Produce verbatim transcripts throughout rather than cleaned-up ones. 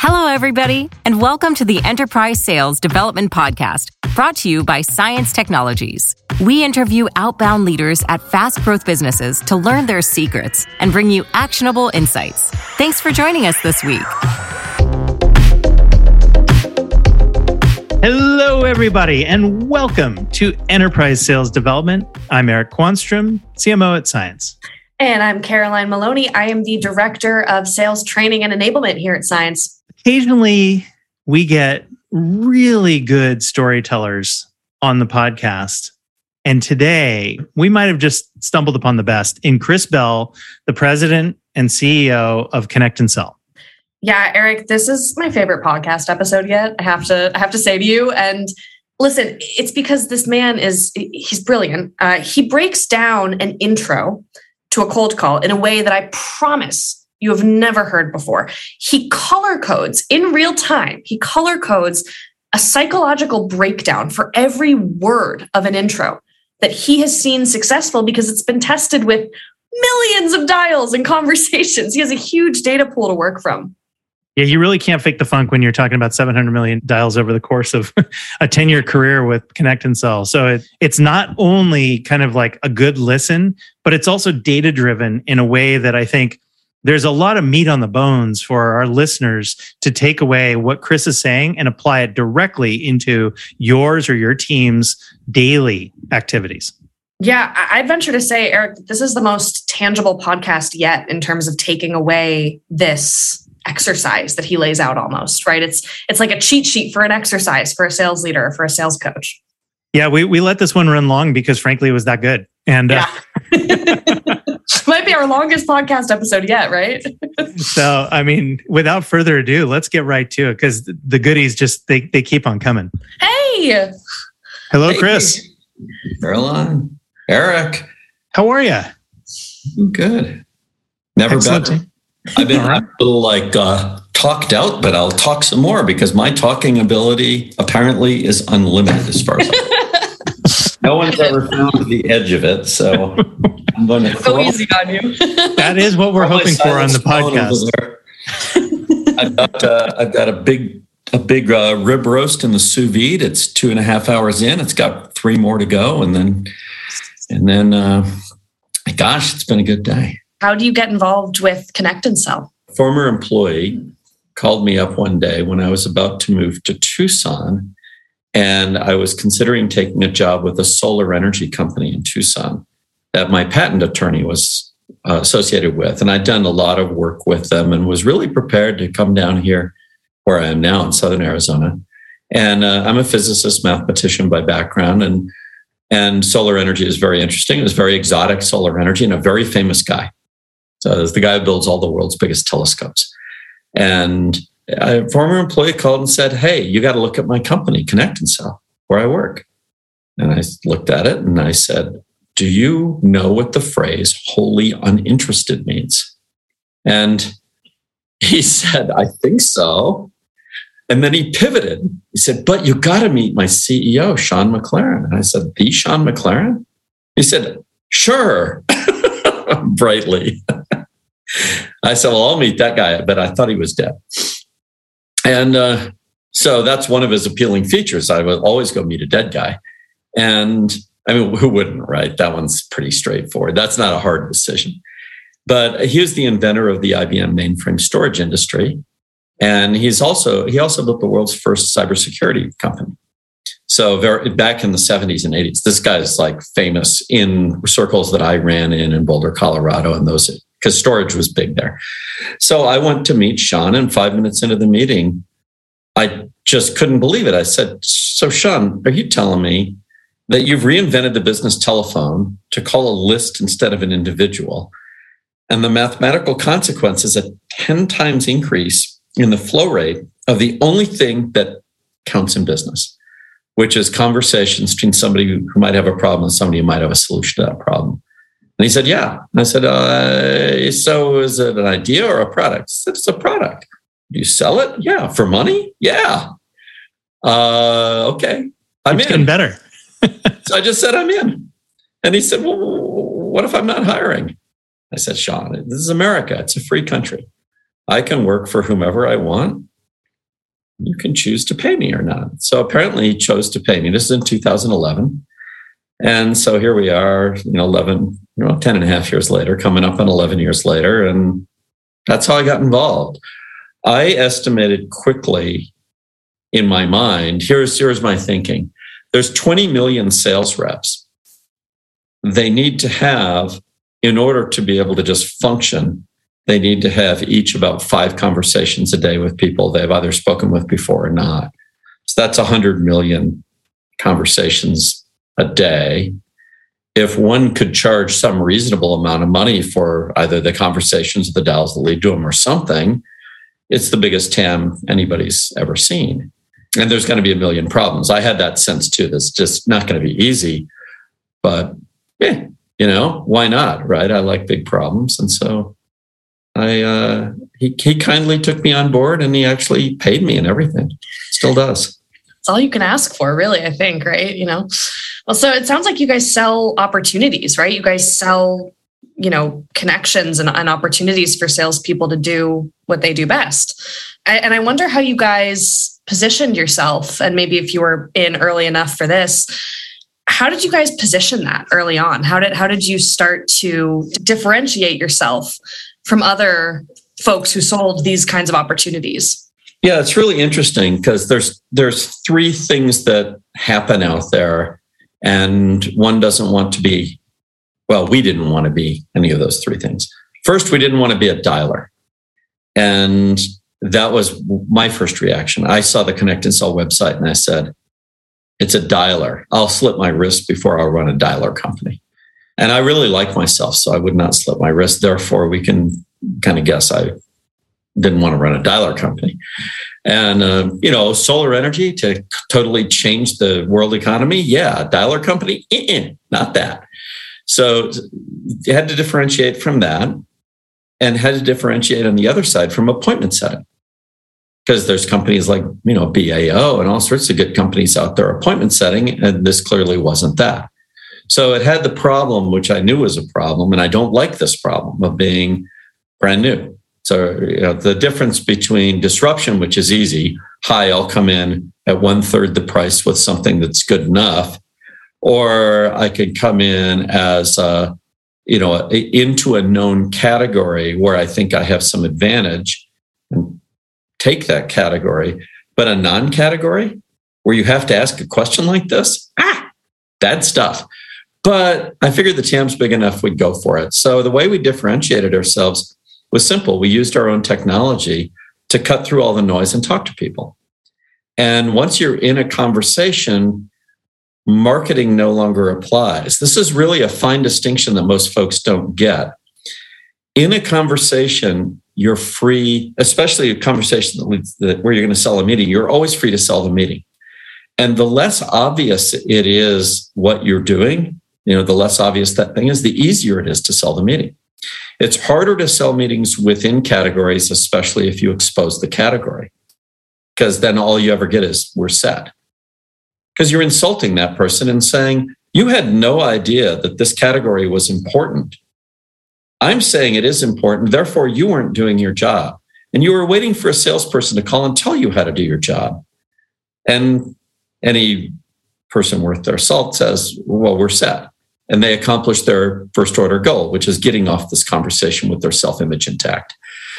Hello, everybody, and welcome to the Enterprise Sales Development Podcast, brought to you by Science Technologies. We interview outbound leaders at fast-growth businesses to learn their secrets and bring you actionable insights. Thanks for joining us this week. Hello, everybody, and welcome to Enterprise Sales Development. I'm Eric Quanstrom, C M O at Science. And I'm Caroline Maloney. I am the Director of Sales Training and Enablement here at Science. Occasionally, we get really good storytellers on the podcast. And today, we might have just stumbled upon the best in Chris Bell, the President and C E O of Connect and Sell. Yeah, Eric, this is my favorite podcast episode yet. I have to, I have to say to you. And listen, it's because this man is, he's brilliant. Uh, he breaks down an intro to a cold call in a way that I promise you have never heard before. He color codes in real time. He color codes a psychological breakdown for every word of an intro that he has seen successful because it's been tested with millions of dials and conversations. He has a huge data pool to work from. Yeah, you really can't fake the funk when you're talking about seven hundred million dials over the course of a ten-year career with Connect and Sell. So it, it's not only kind of like a good listen, but it's also data-driven in a way that I think there's a lot of meat on the bones for our listeners to take away what Chris is saying and apply it directly into yours or your team's daily activities. Yeah, I'd venture to say, Eric, this is the most tangible podcast yet in terms of taking away this exercise that he lays out almost, right? It's it's like a cheat sheet for an exercise for a sales leader or for a sales coach. Yeah, we we let this one run long because frankly, it was that good. And yeah. uh, might be our longest podcast episode yet, right? So, I mean, without further ado, let's get right to it because the goodies just, they they keep on coming. Hey! Hello, hey, Chris. Caroline. Eric. How are you? I'm good. Never Excellent. better. I've been a little like uh, talked out, but I'll talk some more because my talking ability apparently is unlimited as far as no one's ever found the edge of it. So I'm going to go easy on you. That is what we're hoping for on the podcast. I've got uh, I've got a big a big uh, rib roast in the sous vide. It's two and a half hours in. It's got three more to go, and then and then uh, gosh, it's been a good day. How do you get involved with Connect and Sell? A former employee called me up one day when I was about to move to Tucson, and I was considering taking a job with a solar energy company in Tucson that my patent attorney was uh, associated with. And I'd done a lot of work with them and was really prepared to come down here where I am now in Southern Arizona. And uh, I'm a physicist, mathematician by background, and, and solar energy is very interesting. It was very exotic solar energy and a very famous guy. So it's the guy who builds all the world's biggest telescopes. And a former employee called and said, hey, you got to look at my company, Connect and Sell, where I work. And I looked at it and I said, do you know what the phrase wholly uninterested means? And he said, I think so. And then he pivoted. He said, but you got to meet my C E O, Sean McLaren. And I said, the Sean McLaren? He said, sure. Brightly. I said, well, I'll meet that guy, but I thought he was dead. And uh, so that's one of his appealing features. I would always go meet a dead guy. And I mean, who wouldn't, right? That one's pretty straightforward. That's not a hard decision. But he was the inventor of the I B M mainframe storage industry. And he's also, he also built the world's first cybersecurity company. So very, back in the seventies and eighties, this guy's like famous in circles that I ran in in Boulder, Colorado, and those, because storage was big there. So I went to meet Sean, and five minutes into the meeting, I just couldn't believe it. I said, so Sean, are you telling me that you've reinvented the business telephone to call a list instead of an individual? And the mathematical consequence is a ten times increase in the flow rate of the only thing that counts in business, which is conversations between somebody who, who might have a problem and somebody who might have a solution to that problem. And he said, yeah. And I said, uh, so is it an idea or a product? He said, it's a product. You sell it? Yeah. For money? Yeah. Uh, okay. I'm it's in. Getting better. So I just said, I'm in. And he said, well, what if I'm not hiring? I said, Sean, this is America. It's a free country. I can work for whomever I want. you can choose to pay me or not. So apparently he chose to pay me. This is in two thousand eleven. And so here we are, you know, eleven, you know, ten and a half years later, coming up on eleven years later. And that's how I got involved. I estimated quickly in my mind, here's, here's my thinking. There's twenty million sales reps. They need to have, in order to be able to just function, they need to have each about five conversations a day with people they've either spoken with before or not. So that's one hundred million conversations a day. If one could charge some reasonable amount of money for either the conversations or the dials that lead to them or something, it's the biggest T A M anybody's ever seen. And there's going to be a million problems. I had that sense too. That's just not going to be easy. But yeah, you know, why not, right? I like big problems. And so I uh, he, he kindly took me on board, and he actually paid me and everything. Still does. It's all you can ask for, really, I think, right? You know, well, so it sounds like you guys sell opportunities, right? You guys sell, you know, connections and, and opportunities for salespeople to do what they do best. I, and I wonder how you guys positioned yourself, and maybe if you were in early enough for this, how did you guys position that early on? How did how did you start to differentiate yourself from other folks who sold these kinds of opportunities? Yeah, it's really interesting because there's there's three things that happen out there, and one doesn't want to be, well, we didn't want to be any of those three things. First, we didn't want to be a dialer. And that was my first reaction. I saw the Connect and Sell website and I said, it's a dialer. I'll slip my wrist before I'll run a dialer company. And I really like myself, so I would not slip my wrist. Therefore, we can kind of guess I didn't want to run a dialer company. And, uh, you know, solar energy to totally change the world economy. Yeah. Dialer company. Uh-uh, not that. So you had to differentiate from that, and had to differentiate on the other side from appointment setting. Because there's companies like, you know, B A O and all sorts of good companies out there appointment setting. And this clearly wasn't that. So it had the problem, which I knew was a problem. And I don't like this problem of being brand new. So, you know, the difference between disruption, which is easy, hi, I'll come in at one third the price with something that's good enough, or I could come in as, uh, you know, into a known category where I think I have some advantage and take that category. But a non-category where you have to ask a question like this, ah, bad stuff. But I figured the T A M's big enough, we'd go for it. So the way we differentiated ourselves was simple. We used our own technology to cut through all the noise and talk to people. And once you're in a conversation, marketing no longer applies. This is really a fine distinction that most folks don't get. In a conversation, you're free, especially a conversation that leads, that where you're going to sell a meeting, you're always free to sell the meeting. And the less obvious it is what you're doing, you know, the less obvious that thing is, the easier it is to sell the meeting. It's harder to sell meetings within categories, especially if you expose the category, because then all you ever get is we're set. Because you're insulting that person and saying, you had no idea that this category was important. I'm saying it is important, therefore you weren't doing your job. And you were waiting for a salesperson to call and tell you how to do your job. And any person worth their salt says, well, we're set. And they accomplish their first order goal, which is getting off this conversation with their self-image intact.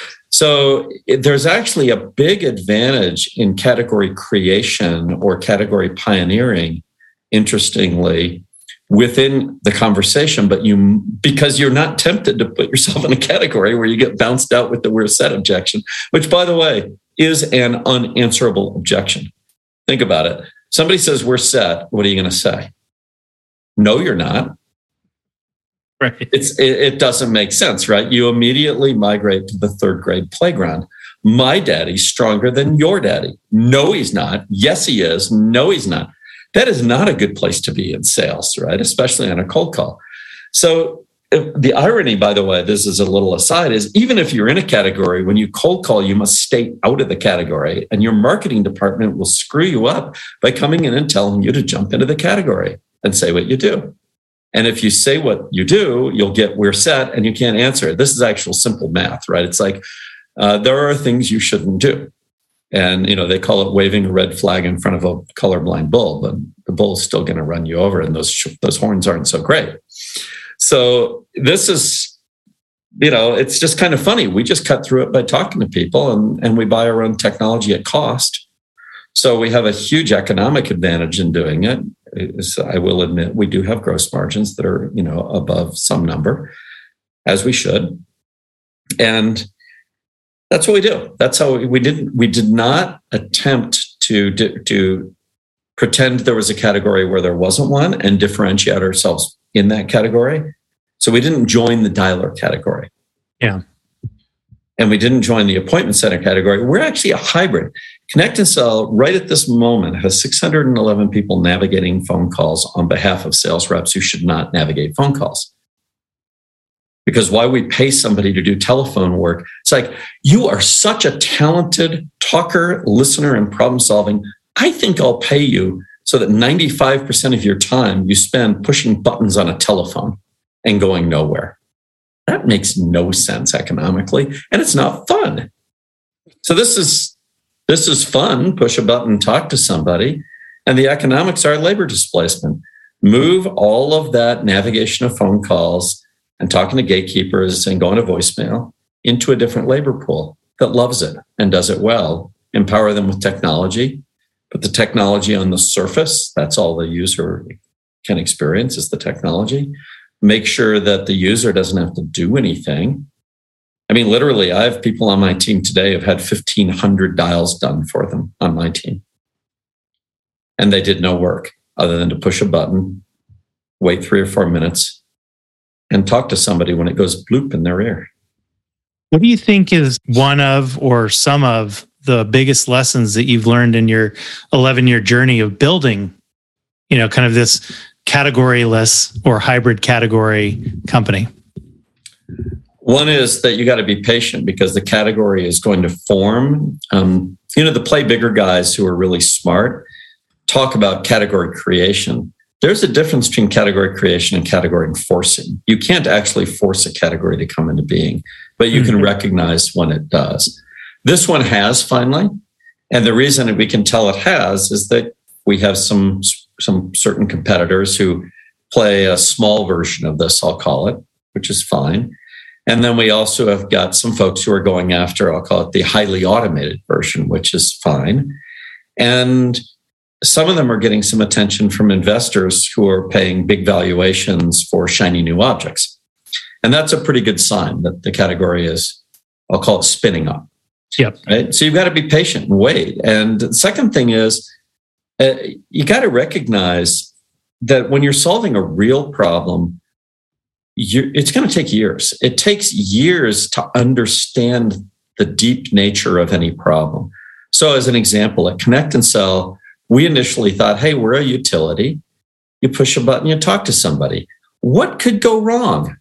So it, there's actually a big advantage in category creation or category pioneering, interestingly, within the conversation, but you, because you're not tempted to put yourself in a category where you get bounced out with the we're set objection, which, by the way, is an unanswerable objection. Think about it. Somebody says we're set. What are you going to say? No, you're not. Right. It's, it, it doesn't make sense, right? You immediately migrate to the third grade playground. My daddy's stronger than your daddy. No, he's not. Yes, he is. No, he's not. That is not a good place to be in sales, right? Especially on a cold call. So the irony, by the way, this is a little aside, is even if you're in a category, when you cold call, you must stay out of the category, and your marketing department will screw you up by coming in and telling you to jump into the category and say what you do. And if you say what you do, you'll get we're set and you can't answer it. This is actual simple math, right? It's like uh, there are things you shouldn't do. And, you know, they call it waving a red flag in front of a colorblind bull, but the bull's still going to run you over, and those those horns aren't so great. So this is, you know, it's just kind of funny. We just cut through it by talking to people, and, and we buy our own technology at cost. So we have a huge economic advantage in doing it. It's, I will admit, we do have gross margins that are, you know, above some number, as we should. And that's what we do. That's how we, we didn't. We did not attempt to to pretend there was a category where there wasn't one and differentiate ourselves in that category. So we didn't join the dialer category. Yeah, and we didn't join the appointment center category. We're actually a hybrid. Connect and Sell right at this moment has six hundred eleven people navigating phone calls on behalf of sales reps who should not navigate phone calls. Because why we pay somebody to do telephone work? It's like, you are such a talented talker, listener, and problem solving. I think I'll pay you so that ninety-five percent of your time you spend pushing buttons on a telephone and going nowhere. That makes no sense economically, and it's not fun. So this is this is fun. Push a button, talk to somebody, and the economics are labor displacement. Move all of that navigation of phone calls and talking to gatekeepers and going to voicemail into a different labor pool that loves it and does it well. Empower them with technology, put the technology on the surface. That's all the user can experience is the technology. Make sure that the user doesn't have to do anything. I mean, literally, I have people on my team today who've had fifteen hundred dials done for them on my team. And they did no work other than to push a button, wait three or four minutes, and talk to somebody when it goes bloop in their ear. What do you think is one of or some of the biggest lessons that you've learned in your eleven-year journey of building, you know, kind of this categoryless or hybrid category company? One is that you got to be patient because the category is going to form. Um, you know, the play bigger guys who are really smart talk about category creation. There's a difference between category creation and category enforcing. You can't actually force a category to come into being, but you mm-hmm. can recognize when it does. This one has finally. And the reason we can tell it has is that we have some, some certain competitors who play a small version of this, I'll call it, which is fine. And then we also have got some folks who are going after, I'll call it the highly automated version, which is fine. And some of them are getting some attention from investors who are paying big valuations for shiny new objects. And that's a pretty good sign that the category is, I'll call it spinning up. Yep. Right? So you've got to be patient and wait. And the second thing is, uh, you got to recognize that when you're solving a real problem, you, it's going to take years. It takes years to understand the deep nature of any problem. So as an example, at Connect and Sell, we initially thought, hey, we're a utility. You push a button, you talk to somebody. What could go wrong?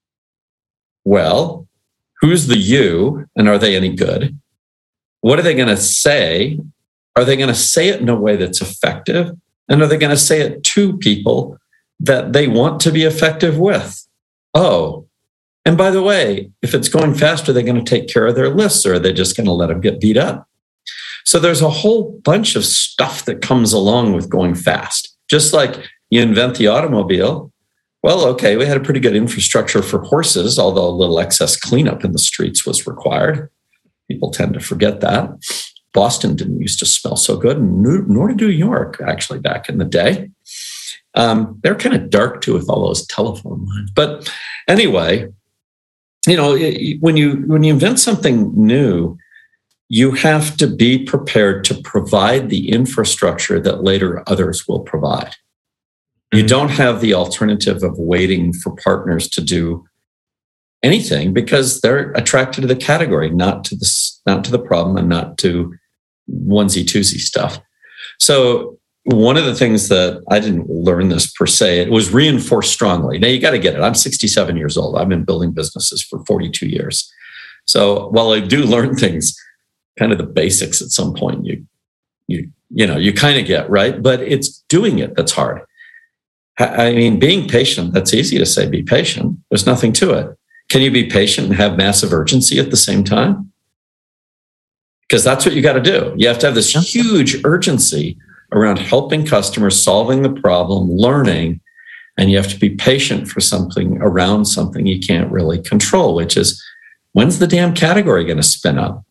Well, who's the you, and are they any good? What are they going to say? Are they going to say it in a way that's effective? And are they going to say it to people that they want to be effective with? Oh, and by the way, if it's going fast, are they going to take care of their lists, or are they just going to let them get beat up? So there's a whole bunch of stuff that comes along with going fast. Just like you invent the automobile. Well, okay, we had a pretty good infrastructure for horses, although a little excess cleanup in the streets was required. People tend to forget that. Boston didn't used to smell so good, nor did New York, actually, back in the day. Um, they're kind of dark, too, with all those telephone lines. But anyway, you know, when you when you invent something new, you have to be prepared to provide the infrastructure that later others will provide. Mm-hmm. You don't have the alternative of waiting for partners to do anything because they're attracted to the category, not to the, not to the problem and not to onesie-twosie stuff. So one of the things that I didn't learn this per se, it was reinforced strongly. Now you got to get it. I'm sixty-seven years old. I've been building businesses for forty-two years. So while I do learn things, kind of the basics at some point, you, you, you know, you kind of get, right? But it's doing it that's hard. I mean, being patient, that's easy to say, be patient. There's nothing to it. Can you be patient and have massive urgency at the same time? because that's what you got to do. You have to have this huge urgency around helping customers, solving the problem, learning, and you have to be patient for something around something you can't really control, which is, when's the damn category going to spin up?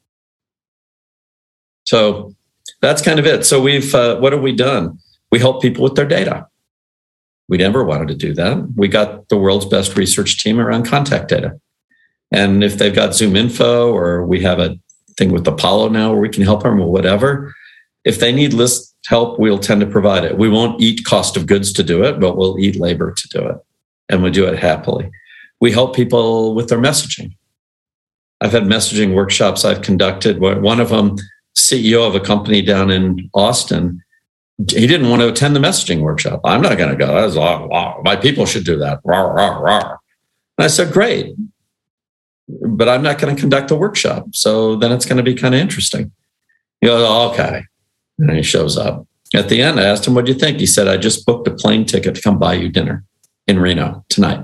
So that's kind of it. So we've, uh, what have we done? We help people with their data. We never wanted to do that. We got the world's best research team around contact data. And if they've got Zoom Info, or we have a thing with Apollo now where we can help them or whatever, if they need list help, we'll tend to provide it. We won't eat cost of goods to do it, but we'll eat labor to do it. And we do it happily. We help people with their messaging. I've had messaging workshops I've conducted. One of them, C E O of a company down in Austin, he didn't want to attend the messaging workshop. I'm not going to go. I was like, wow, my people should do that. Rawr, rawr, rawr. And I said, great, but I'm not going to conduct a workshop. So then it's going to be kind of interesting. He goes, oh, okay. And he shows up. At the end, I asked him, what do you think? He said, I just booked a plane ticket to come buy you dinner in Reno tonight.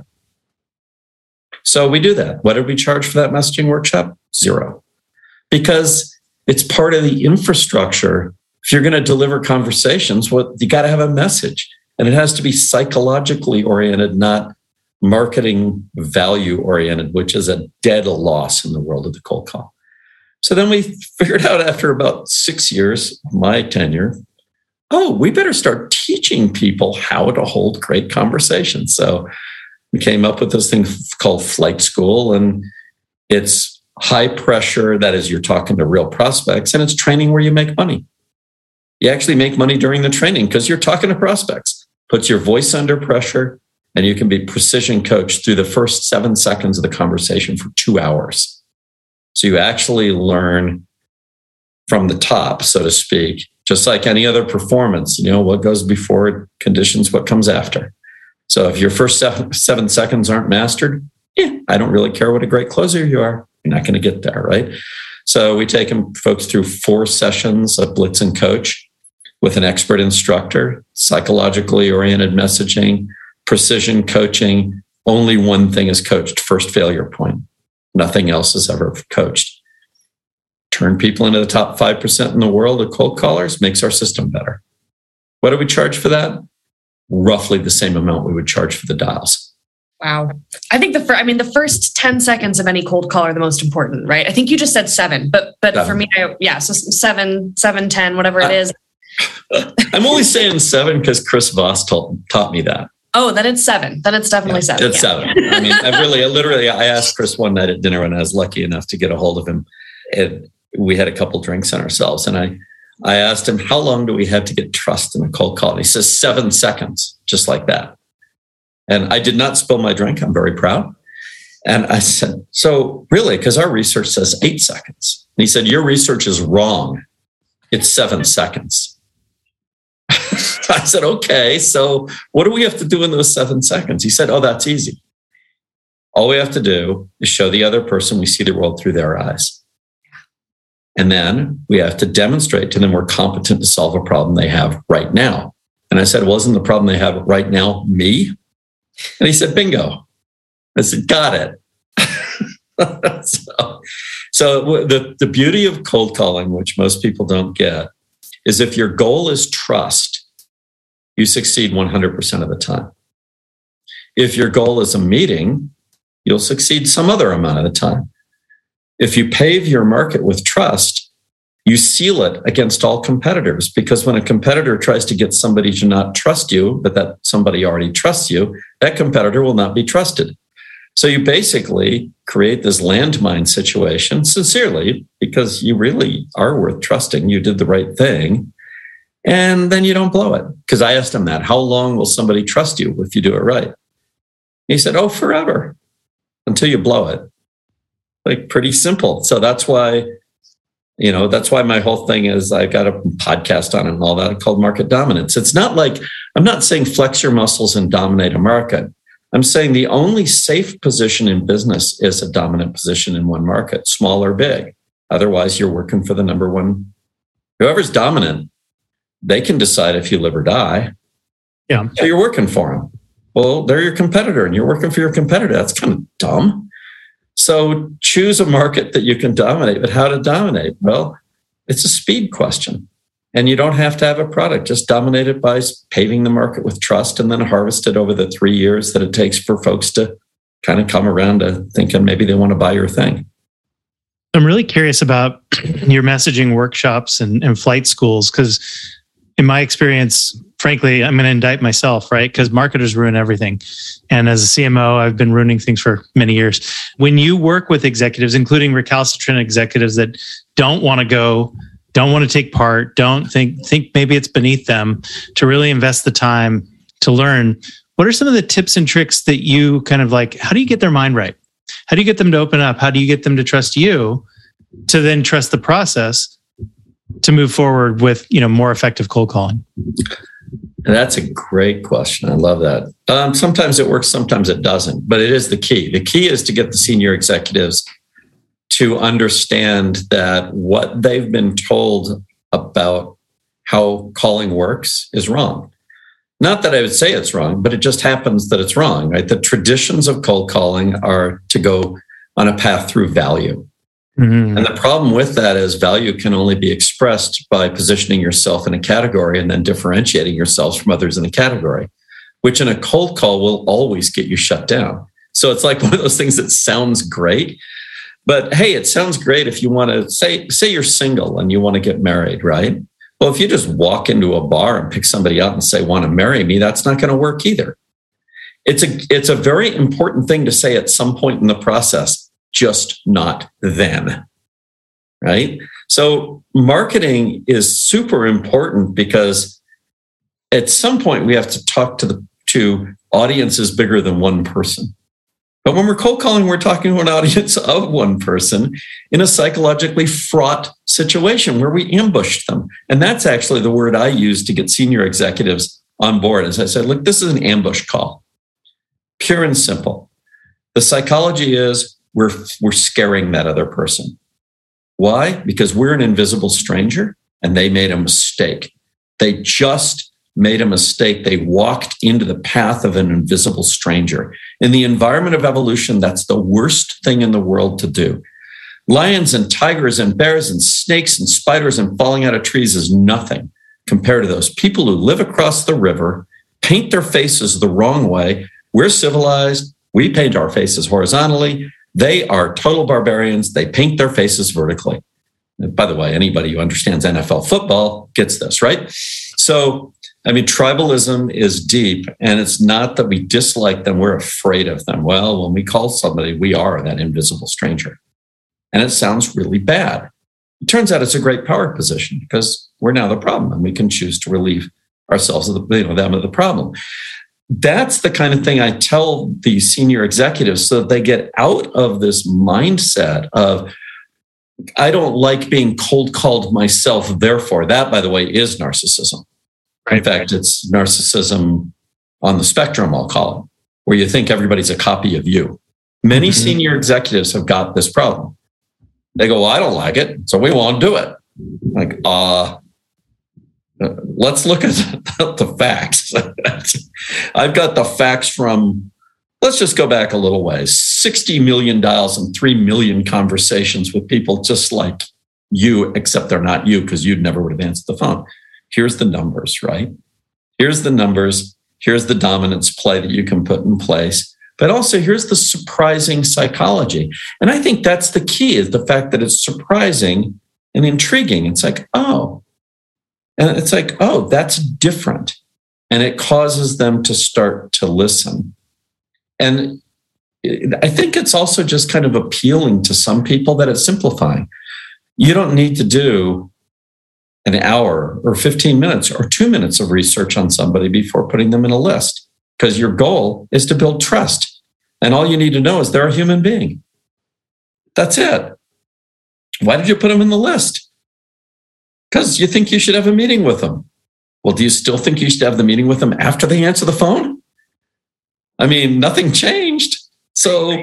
So we do that. What did we charge for that messaging workshop? Zero. Because it's part of the infrastructure. If you're going to deliver conversations, well, you got to have a message, and it has to be psychologically oriented, not marketing value oriented, which is a dead loss in the world of the cold call. So then we figured out after about six years, my tenure, oh, we better start teaching people how to hold great conversations. So we came up with this thing called Flight School, and it's high pressure. That is, you're talking to real prospects, and it's training where you make money. You actually make money during the training because you're talking to prospects. Puts your voice under pressure, and you can be precision coached through the first seven seconds of the conversation for two hours. So you actually learn from the top, so to speak, just like any other performance. You know, what goes before conditions what comes after. So if your first seven, seven seconds aren't mastered, yeah, I don't really care what a great closer you are. You're not going to get there, right? So we take them, folks through four sessions of Blitz and Coach with an expert instructor, psychologically oriented messaging, precision coaching. Only one thing is coached, first failure point. Nothing else is ever coached. Turn people into the top five percent in the world of cold callers, makes our system better. What do we charge for that? Roughly the same amount we would charge for the dials. Wow. I think the first, I mean, the first ten seconds of any cold call are the most important, right? I think you just said seven, but, but seven. For me, I, yeah, so seven, seven, ten, whatever it is. I'm only saying seven because Chris Voss told, taught me that. Oh, then it's seven. Then it's definitely yeah, seven. It's yeah. seven. I mean, I really, I literally, I asked Chris one night at dinner when I was lucky enough to get a hold of him. And we had a couple drinks on ourselves. And I, I asked him, how long do we have to get trust in a cold call? And he says, seven seconds, just like that. And I did not spill my drink. I'm very proud. And I said, so really, because our research says eight seconds. And he said, your research is wrong. It's seven seconds. I said, okay, so what do we have to do in those seven seconds? He said, oh, that's easy. All we have to do is show the other person we see the world through their eyes. And then we have to demonstrate to them we're competent to solve a problem they have right now. And I said, well, isn't the problem they have right now me? And he said, bingo. I said, got it. so so the, the beauty of cold calling, which most people don't get, is if your goal is trust, you succeed one hundred percent of the time. If your goal is a meeting, you'll succeed some other amount of the time. If you pave your market with trust, you seal it against all competitors, because when a competitor tries to get somebody to not trust you, but that somebody already trusts you, that competitor will not be trusted. So you basically create this landmine situation sincerely because you really are worth trusting. You did the right thing. And then you don't blow it. Because I asked him that, how long will somebody trust you if you do it right? He said, oh, forever, until you blow it. Like, pretty simple. So that's why, you know, that's why my whole thing is I got a podcast on it and all that called Market Dominance. It's not like, I'm not saying flex your muscles and dominate a market. I'm saying the only safe position in business is a dominant position in one market, small or big. Otherwise, you're working for the number one. Whoever's dominant, they can decide if you live or die. Yeah. So you're working for them. Well, they're your competitor and you're working for your competitor. That's kind of dumb. So choose a market that you can dominate, but how to dominate? Well, It's a speed question. And you don't have to have a product. Just dominate it by paving the market with trust and then harvest it over the three years that it takes for folks to kind of come around to thinking maybe they want to buy your thing. I'm really curious about your messaging workshops and, and flight schools, because in my experience, frankly, I'm going to indict myself, right? Because marketers ruin everything. And as a C M O, I've been ruining things for many years. When you work with executives, including recalcitrant executives that don't want to go, don't want to take part, don't think think maybe it's beneath them to really invest the time to learn, what are some of the tips and tricks that you kind of like, how do you get their mind right? How do you get them to open up? How do you get them to trust you to then trust the process to move forward with, you know, more effective cold calling? That's a great question. I love that. Um, sometimes it works, sometimes it doesn't, but it is the key. The key is to get the senior executives to understand that what they've been told about how calling works is wrong. Not that I would say it's wrong, but it just happens that it's wrong, right? The traditions of cold calling are to go on a path through value. Mm-hmm. And the problem with that is value can only be expressed by positioning yourself in a category and then differentiating yourselves from others in a category, which in a cold call will always get you shut down. So it's like one of those things that sounds great, but hey, it sounds great if you want to say, say you're single and you want to get married, right? Well, if you just walk into a bar and pick somebody up and say, want to marry me, that's not going to work either. It's a, it's a very important thing to say at some point in the process, just not then, right? So marketing is super important because at some point we have to talk to the to audiences bigger than one person. But when we're cold calling, we're talking to an audience of one person in a psychologically fraught situation where we ambushed them. And that's actually the word I use to get senior executives on board. As I said, look, this is an ambush call, pure and simple. The psychology is we're, we're scaring that other person. Why? Because we're an invisible stranger and they made a mistake. They just made a mistake. They walked into the path of an invisible stranger. In the environment of evolution, that's the worst thing in the world to do. Lions and tigers and bears and snakes and spiders and falling out of trees is nothing compared to those people who live across the river, paint their faces the wrong way. We're civilized. We paint our faces horizontally. They are total barbarians. They paint their faces vertically. And by the way, anybody who understands N F L football gets this, right? So, I mean, tribalism is deep, and it's not that we dislike them, we're afraid of them. Well, when we call somebody, we are that invisible stranger. And it sounds really bad. It turns out it's a great power position because we're now the problem, and we can choose to relieve ourselves of the, you know, them of the problem. That's the kind of thing I tell the senior executives so that they get out of this mindset of, I don't like being cold called myself, therefore. That, by the way, is narcissism. In fact, it's narcissism on the spectrum, I'll call it, where you think everybody's a copy of you. Many mm-hmm. senior executives have got this problem. They go, well, I don't like it, so we won't do it. Like, uh, let's look at the facts. I've got the facts from, let's just go back a little ways, sixty million dials and three million conversations with people just like you, except they're not you because you'd never would have answered the phone. Here's the numbers, right? Here's the numbers. Here's the dominance play that you can put in place. But also here's the surprising psychology. And I think that's the key, is the fact that it's surprising and intriguing. It's like, oh, and it's like, oh, that's different. And it causes them to start to listen. And I think it's also just kind of appealing to some people that it's simplifying. You don't need to do an hour or fifteen minutes or two minutes of research on somebody before putting them in a list, because your goal is to build trust. And all you need to know is they're a human being. That's it. Why did you put them in the list? Because you think you should have a meeting with them. Well, do you still think you should have the meeting with them after they answer the phone? I mean, nothing changed. So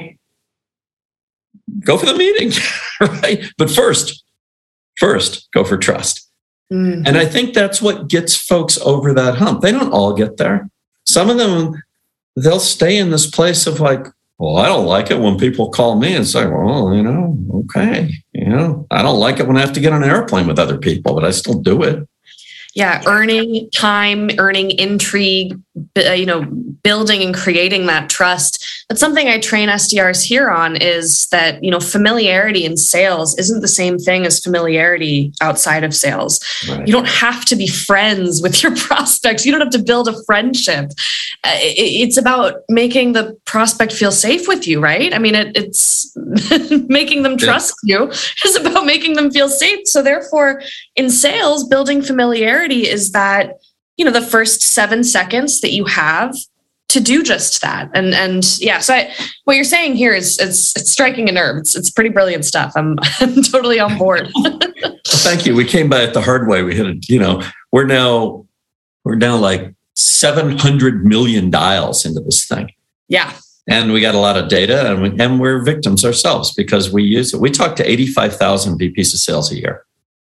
go for the meeting, right? But first, first, go for trust. Mm-hmm. And I think that's what gets folks over that hump. They don't all get there. Some of them, they'll stay in this place of like, well, I don't like it when people call me and say, well, you know, okay. you know, I don't like it when I have to get on an airplane with other people, but I still do it. Yeah, earning time, earning intrigue, you know, building and creating that trust. That's something I train S D Rs here on, is that, you know, familiarity in sales isn't the same thing as familiarity outside of sales. Right. You don't have to be friends with your prospects. You don't have to build a friendship. It's about making the prospect feel safe with you, right? I mean, it, it's making them trust yeah. you is about making them feel safe. So therefore, in sales, building familiarity is that, you know, the first seven seconds that you have to do just that. And, and yeah, so I, what you're saying here is it's, it's striking a nerve. It's, it's pretty brilliant stuff. I'm, I'm totally on board. Well, thank you. We came by it the hard way. We hit it, you know, we're now, we're now like seven hundred million dials into this thing. Yeah. And we got a lot of data, and, we, and we're victims ourselves because we use it. We talk to eighty-five thousand V Ps of sales a year.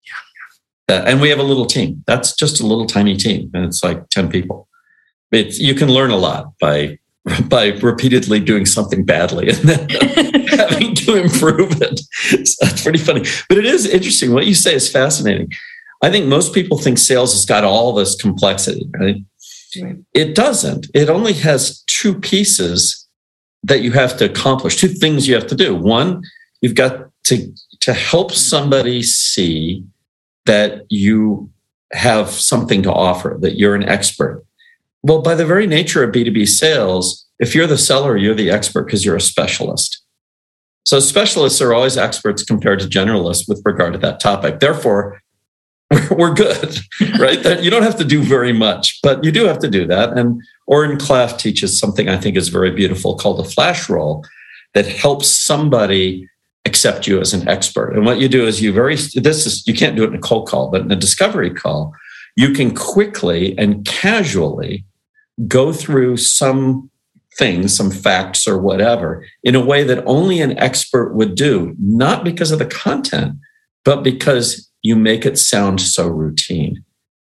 Uh, and we have a little team. That's just a little tiny team. And it's like ten people. It's, you can learn a lot by, by repeatedly doing something badly and then having to improve it. So that's pretty funny. But it is interesting. What you say is fascinating. I think most people think sales has got all this complexity, right? Right. It doesn't. It only has two pieces that you have to accomplish, two things you have to do. One, you've got to, to help somebody see that you have something to offer, that you're an expert. Well, by the very nature of B two B sales, if you're the seller, you're the expert because you're a specialist. So specialists are always experts compared to generalists with regard to that topic. Therefore, we're good, right? That you don't have to do very much, but you do have to do that. And Oren Klaff teaches something I think is very beautiful called a flash roll that helps somebody accept you as an expert. And what you do is you very, this is, you can't do it in a cold call, but in a discovery call, you can quickly and casually go through some things, some facts or whatever, in a way that only an expert would do, not because of the content, but because you make it sound so routine.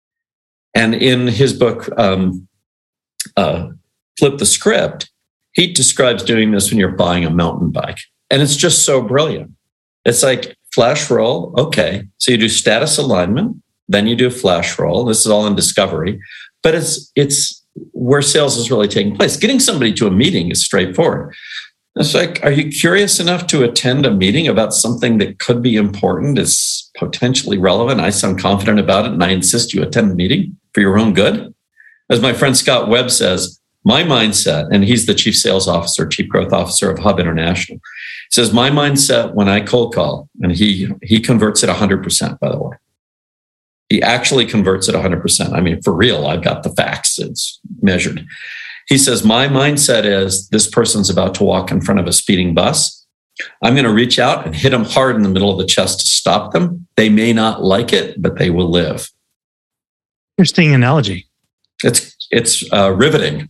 And in his book, um, uh, Flip the Script, he describes doing this when you're buying a mountain bike. And it's just so brilliant. It's like flash roll. Okay. So you do status alignment, then you do flash roll. This is all in discovery, but it's, it's where sales is really taking place. Getting somebody to a meeting is straightforward. It's like, are you curious enough to attend a meeting about something that could be important, is potentially relevant? I sound confident about it, and I insist you attend the meeting for your own good. As my friend Scott Webb says, my mindset, and he's the chief sales officer, chief growth officer of Hub International, says my mindset when I cold call, and he he converts it one hundred percent, by the way. He actually converts it one hundred percent. I mean, for real, I've got the facts. It's measured. He says, my mindset is this person's about to walk in front of a speeding bus. I'm going to reach out and hit them hard in the middle of the chest to stop them. They may not like it, but they will live. Interesting analogy. It's it's uh, riveting.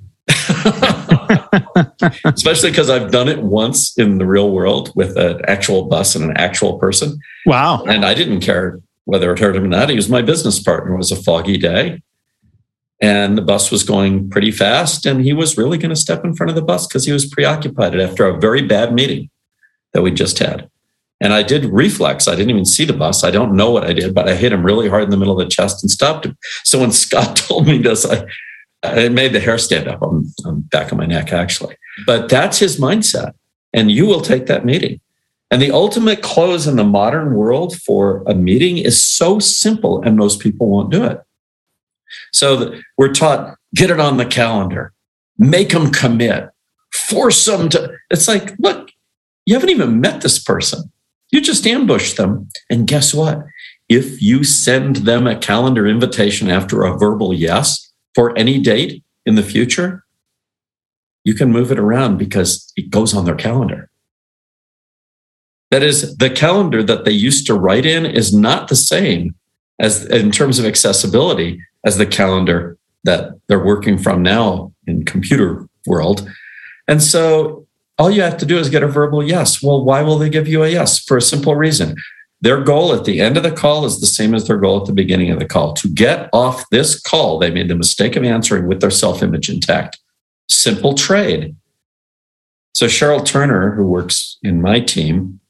Especially because I've done it once in the real world with an actual bus and an actual person. Wow. And I didn't care whether it hurt him or not. He was my business partner. It was a foggy day. And the bus was going pretty fast. And he was really going to step in front of the bus because he was preoccupied after a very bad meeting that we just had. And I did reflex. I didn't even see the bus. I don't know what I did, but I hit him really hard in the middle of the chest and stopped him. So when Scott told me this, I, it made the hair stand up on the back of my neck, actually. But that's his mindset. And you will take that meeting. And the ultimate close in the modern world for a meeting is so simple, and most people won't do it. So we're taught, get it on the calendar, make them commit, force them to. It's like, look, you haven't even met this person. You just ambushed them. And guess what? If you send them a calendar invitation after a verbal yes for any date in the future, you can move it around because it goes on their calendar. That is, the calendar that they used to write in is not the same as in terms of accessibility as the calendar that they're working from now in computer world. And so all you have to do is get a verbal yes. Well, why will they give you a yes? For a simple reason. Their goal at the end of the call is the same as their goal at the beginning of the call. To get off this call, they made the mistake of answering with their self-image intact. Simple trade. So Cheryl Turner, who works in my team,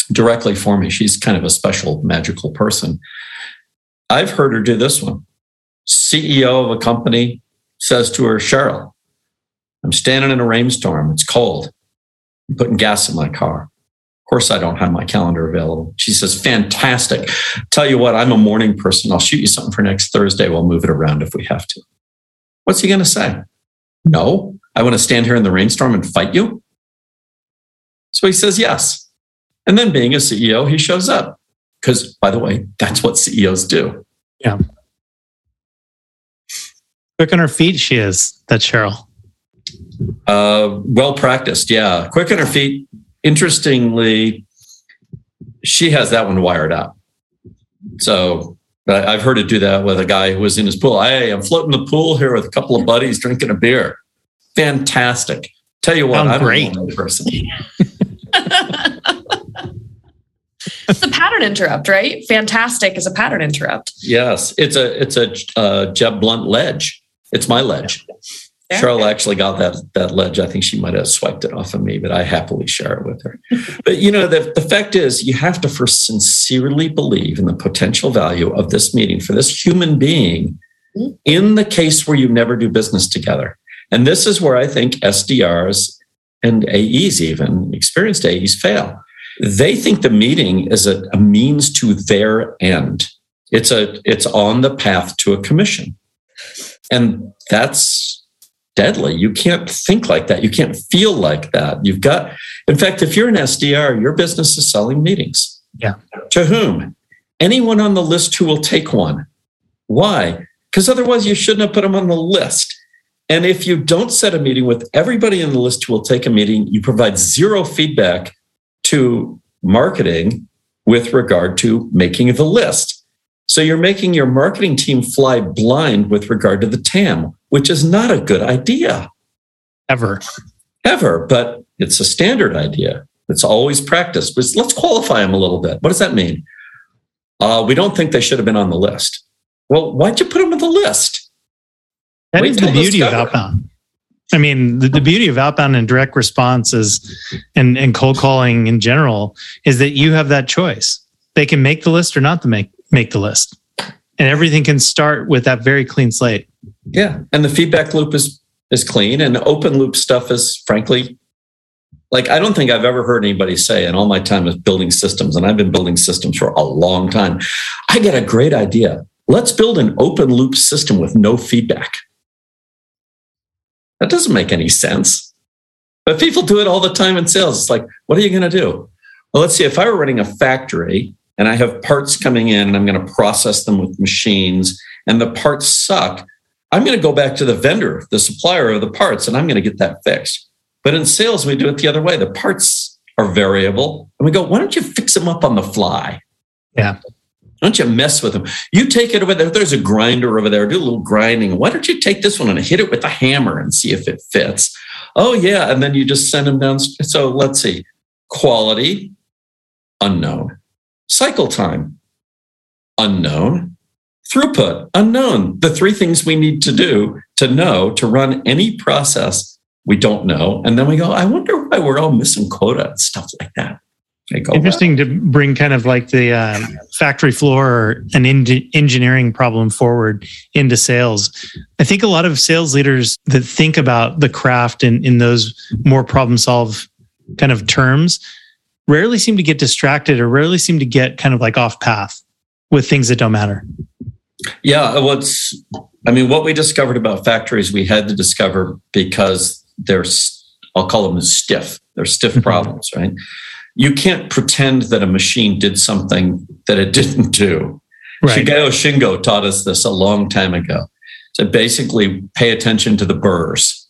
directly for me. She's kind of a special, magical person. I've heard her do this one. C E O of a company says to her, Cheryl, I'm standing in a rainstorm. It's cold. I'm putting gas in my car. Of course, I don't have my calendar available. She says, fantastic. Tell you what, I'm a morning person. I'll shoot you something for next Thursday. We'll move it around if we have to. What's he going to say? No, I want to stand here in the rainstorm and fight you. So he says yes. And then being a C E O, he shows up. Because, by the way, that's what C E Os do. Yeah. Quick on her feet, she is. That's Cheryl. Uh, well practiced, yeah. Quick on her feet. Interestingly, she has that one wired up. So I've heard her do that with a guy who was in his pool. Hey, I'm floating the pool here with a couple of buddies drinking a beer. Fantastic. Tell you what, Sounds I'm great. a person. It's a pattern interrupt, right? Fantastic is a pattern interrupt. Yes, it's a it's a uh, Jeb Blunt ledge. It's my ledge. Yeah. Cheryl actually got that that ledge. I think she might have swiped it off of me, but I happily share it with her. But you know, the, the fact is, you have to first sincerely believe in the potential value of this meeting for this human being in the case where you never do business together. And this is where I think S D Rs and A Es, even experienced A Es, fail. They think the meeting is a, a means to their end. It's a it's on the path to a commission. And that's deadly. You can't think like that. You can't feel like that. You've got, in fact, if you're an S D R, your business is selling meetings. Yeah. To whom? Anyone on the list who will take one. Why? Because otherwise you shouldn't have put them on the list. And if you don't set a meeting with everybody on the list who will take a meeting, you provide zero feedback to marketing with regard to making the list. So you're making your marketing team fly blind with regard to the T A M, which is not a good idea. Ever. Ever, but it's a standard idea. It's always practiced. But let's qualify them a little bit. What does that mean? Uh, we don't think they should have been on the list. Well, why'd you put them on the list? That Wait is the beauty discover. of outbound. I mean, the, the beauty of outbound and direct response is, and, and cold calling in general, is that you have that choice. They can make the list or not to make, make the list. And everything can start with that very clean slate. Yeah. And the feedback loop is, is clean, and open loop stuff is, frankly, like, I don't think I've ever heard anybody say in all my time of building systems, and I've been building systems for a long time, I get a great idea. Let's build an open loop system with no feedback. That doesn't make any sense. But people do it all the time in sales. It's like, what are you going to do? Well, let's see. If I were running a factory and I have parts coming in and I'm going to process them with machines and the parts suck, I'm going to go back to the vendor, the supplier of the parts, and I'm going to get that fixed. But in sales, we do it the other way. The parts are variable. And we go, why don't you fix them up on the fly? Yeah. Why don't you mess with them? You take it over there. There's a grinder over there. Do a little grinding. Why don't you take this one and hit it with a hammer and see if it fits? Oh, yeah. And then you just send them down. So let's see. Quality, unknown. Cycle time, unknown. Throughput, unknown. The three things we need to do to know to run any process we don't know. And then we go, I wonder why we're all missing quota and stuff like that. Go, Interesting well. to bring kind of like the uh, factory floor or an en- engineering problem forward into sales. I think a lot of sales leaders that think about the craft in, in those more problem solve kind of terms rarely seem to get distracted or rarely seem to get kind of like off path with things that don't matter. Yeah, what's, I mean, what we discovered about factories, we had to discover because they're, I'll call them stiff. They're stiff mm-hmm. problems, right? You can't pretend that a machine did something that it didn't do. Right. Shigeo Shingo taught us this a long time ago. So basically, pay attention to the burrs.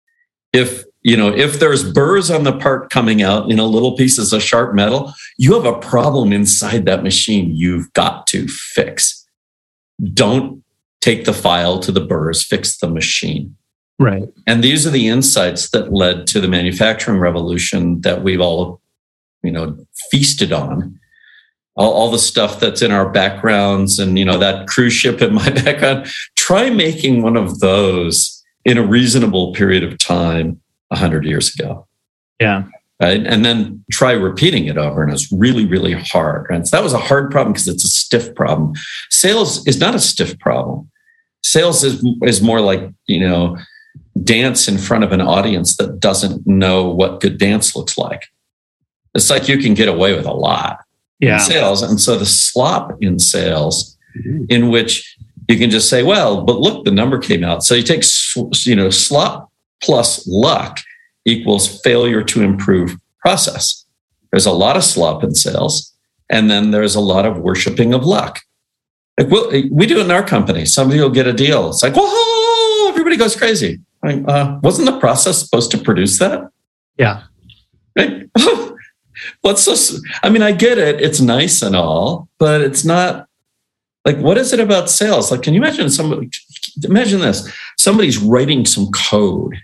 If you know, if there's burrs on the part coming out, you know, little pieces of sharp metal, you have a problem inside that machine you've got to fix. Don't take the file to the burrs, fix the machine. Right. And these are the insights that led to the manufacturing revolution that we've all, you know, feasted on. All, all the stuff that's in our backgrounds and, you know, that cruise ship in my background. Try making one of those in a reasonable period of time a hundred years ago. Yeah. right? And then try repeating it over, and it's really, really hard. Right? So that was a hard problem because it's a stiff problem. Sales is not a stiff problem. Sales is is more like, you know, dance in front of an audience that doesn't know what good dance looks like. It's like you can get away with a lot yeah. in sales, and so the slop in sales, in which you can just say, well, but look, the number came out. So you take, you know, slop plus luck equals failure to improve process. There's a lot of slop in sales, and then there's a lot of worshiping of luck. Like we'll, we do it in our company. Somebody will get a deal. It's like, whoa, everybody goes crazy. Like, uh, wasn't the process supposed to produce that? Yeah. Right? What's so? I mean, I get it. It's nice and all, but it's not. Like, what is it about sales? Like, can you imagine somebody? Imagine this: somebody's writing some code,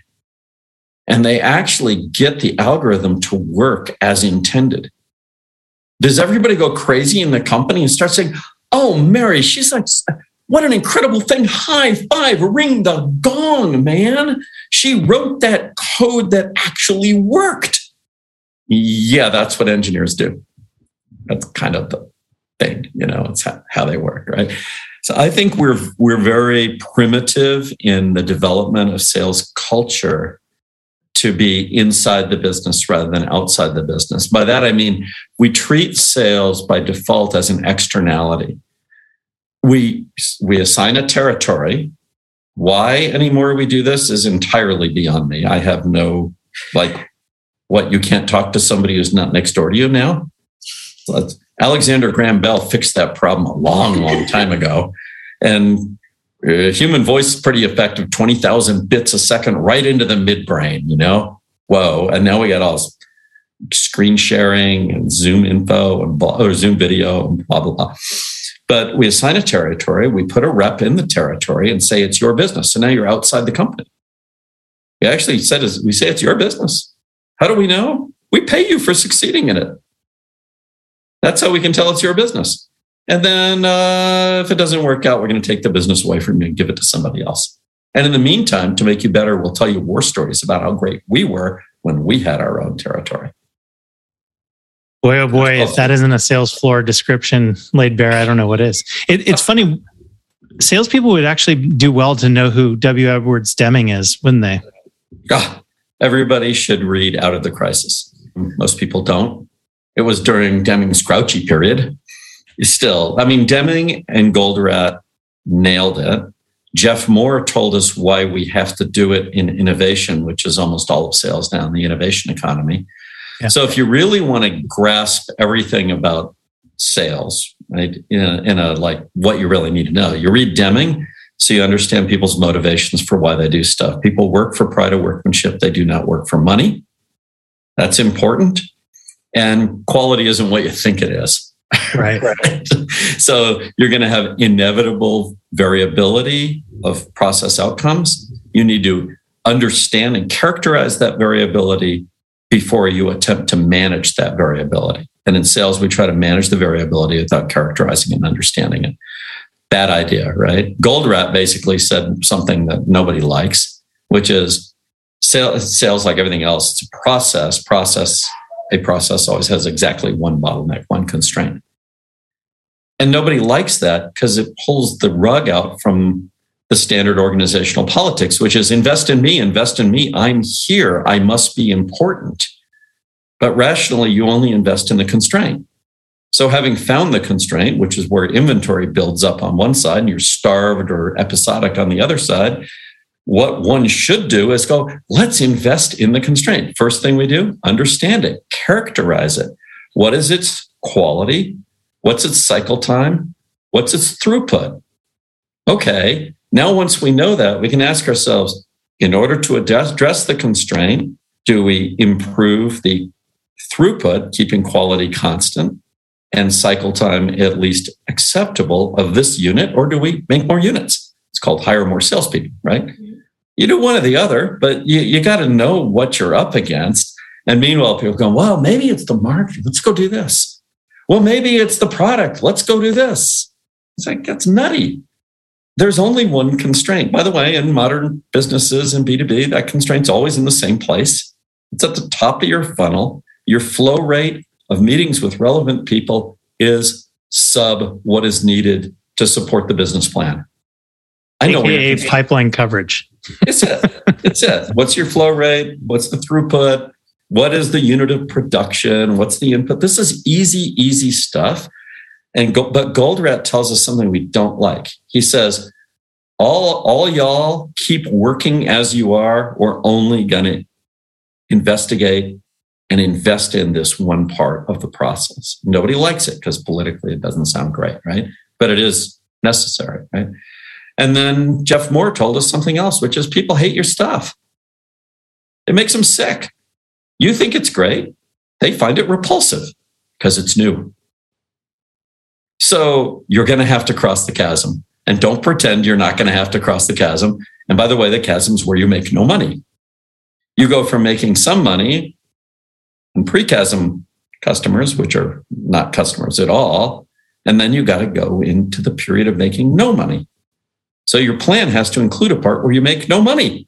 and they actually get the algorithm to work as intended. Does everybody go crazy in the company and start saying, "Oh, Mary, she's like, what an incredible thing! High five, ring the gong, man! She wrote that code that actually worked." Yeah, that's what engineers do. That's kind of the thing, you know, it's how, how they work, right? So I think we're we're very primitive in the development of sales culture to be inside the business rather than outside the business. By that, I mean, we treat sales by default as an externality. We, we assign a territory. Why anymore we do this is entirely beyond me. I have no, like, what, you can't talk to somebody who's not next door to you now? Let's, Alexander Graham Bell fixed that problem a long, long time ago. And uh, human voice is pretty effective, twenty thousand bits a second right into the midbrain, you know? Whoa. And now we got all this screen sharing and Zoom info and blah, or Zoom video and blah, blah, blah. But we assign a territory, we put a rep in the territory and say it's your business. So now you're outside the company. We actually said, we say it's your business. How do we know? We pay you for succeeding in it. That's how we can tell it's your business. And then uh, if it doesn't work out, we're going to take the business away from you and give it to somebody else. And in the meantime, to make you better, we'll tell you war stories about how great we were when we had our own territory. Boy, oh boy, if that isn't a sales floor description laid bare, I don't know what is. It, it's funny. Salespeople would actually do well to know who W. Edwards Deming is, wouldn't they? God, everybody should read Out of the Crisis. Most people don't. It was during Deming's grouchy period. Still, I mean, Deming and Goldratt nailed it. Jeff Moore told us why we have to do it in innovation, which is almost all of sales now in the innovation economy. Yeah. So if you really want to grasp everything about sales, right, in a, in a like what you really need to know, you read Deming so you understand people's motivations for why they do stuff. People work for pride of workmanship. They do not work for money. That's important. And quality isn't what you think it is. Right. Right. So you're going to have inevitable variability of process outcomes. You need to understand and characterize that variability before you attempt to manage that variability. And in sales, we try to manage the variability without characterizing and understanding it. Bad idea, right? Goldratt basically said something that nobody likes, which is sales, sales like everything else, it's a process. Process, a process always has exactly one bottleneck, one constraint. And nobody likes that because it pulls the rug out from the standard organizational politics, which is invest in me, invest in me. I'm here. I must be important. But rationally, you only invest in the constraint. So having found the constraint, which is where inventory builds up on one side and you're starved or episodic on the other side, what one should do is go, let's invest in the constraint. First thing we do, understand it, characterize it. What is its quality? What's its cycle time? What's its throughput? Okay, now once we know that, we can ask ourselves, in order to address the constraint, do we improve the throughput, keeping quality constant, and cycle time at least acceptable of this unit, or do we make more units? It's called hire more salespeople, right? Mm-hmm. You do one or the other, but you, you got to know what you're up against. And meanwhile, people go, well, maybe it's the market. Let's go do this. Well, maybe it's the product. Let's go do this. It's like, that's nutty. There's only one constraint. By the way, in modern businesses and B two B, that constraint's always in the same place. It's at the top of your funnel. Your flow rate of meetings with relevant people is sub what is needed to support the business plan. I know A K A pipeline coverage. It's it. It's it. What's your flow rate? What's the throughput? What is the unit of production? What's the input? This is easy, easy stuff. And go, but Goldratt tells us something we don't like. He says, all, all y'all keep working as you are. We're only going to investigate and invest in this one part of the process. Nobody likes it because politically it doesn't sound great, right? But it is necessary, right? And then Jeff Moore told us something else, which is people hate your stuff. It makes them sick. You think it's great. They find it repulsive because it's new. So you're going to have to cross the chasm. And don't pretend you're not going to have to cross the chasm. And by the way, the chasm's where you make no money. You go from making some money and pre-chasm customers, which are not customers at all, and then you got to go into the period of making no money. So your plan has to include a part where you make no money.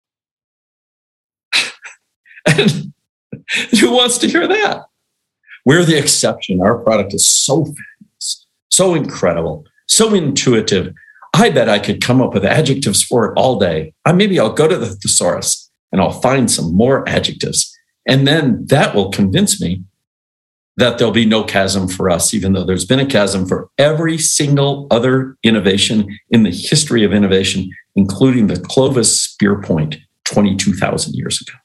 And who wants to hear that? We're the exception. Our product is so fast, so incredible, so intuitive. I bet I could come up with adjectives for it all day. I, maybe I'll go to the thesaurus and I'll find some more adjectives. And then that will convince me that there'll be no chasm for us, even though there's been a chasm for every single other innovation in the history of innovation, including the Clovis spear point twenty-two thousand years ago.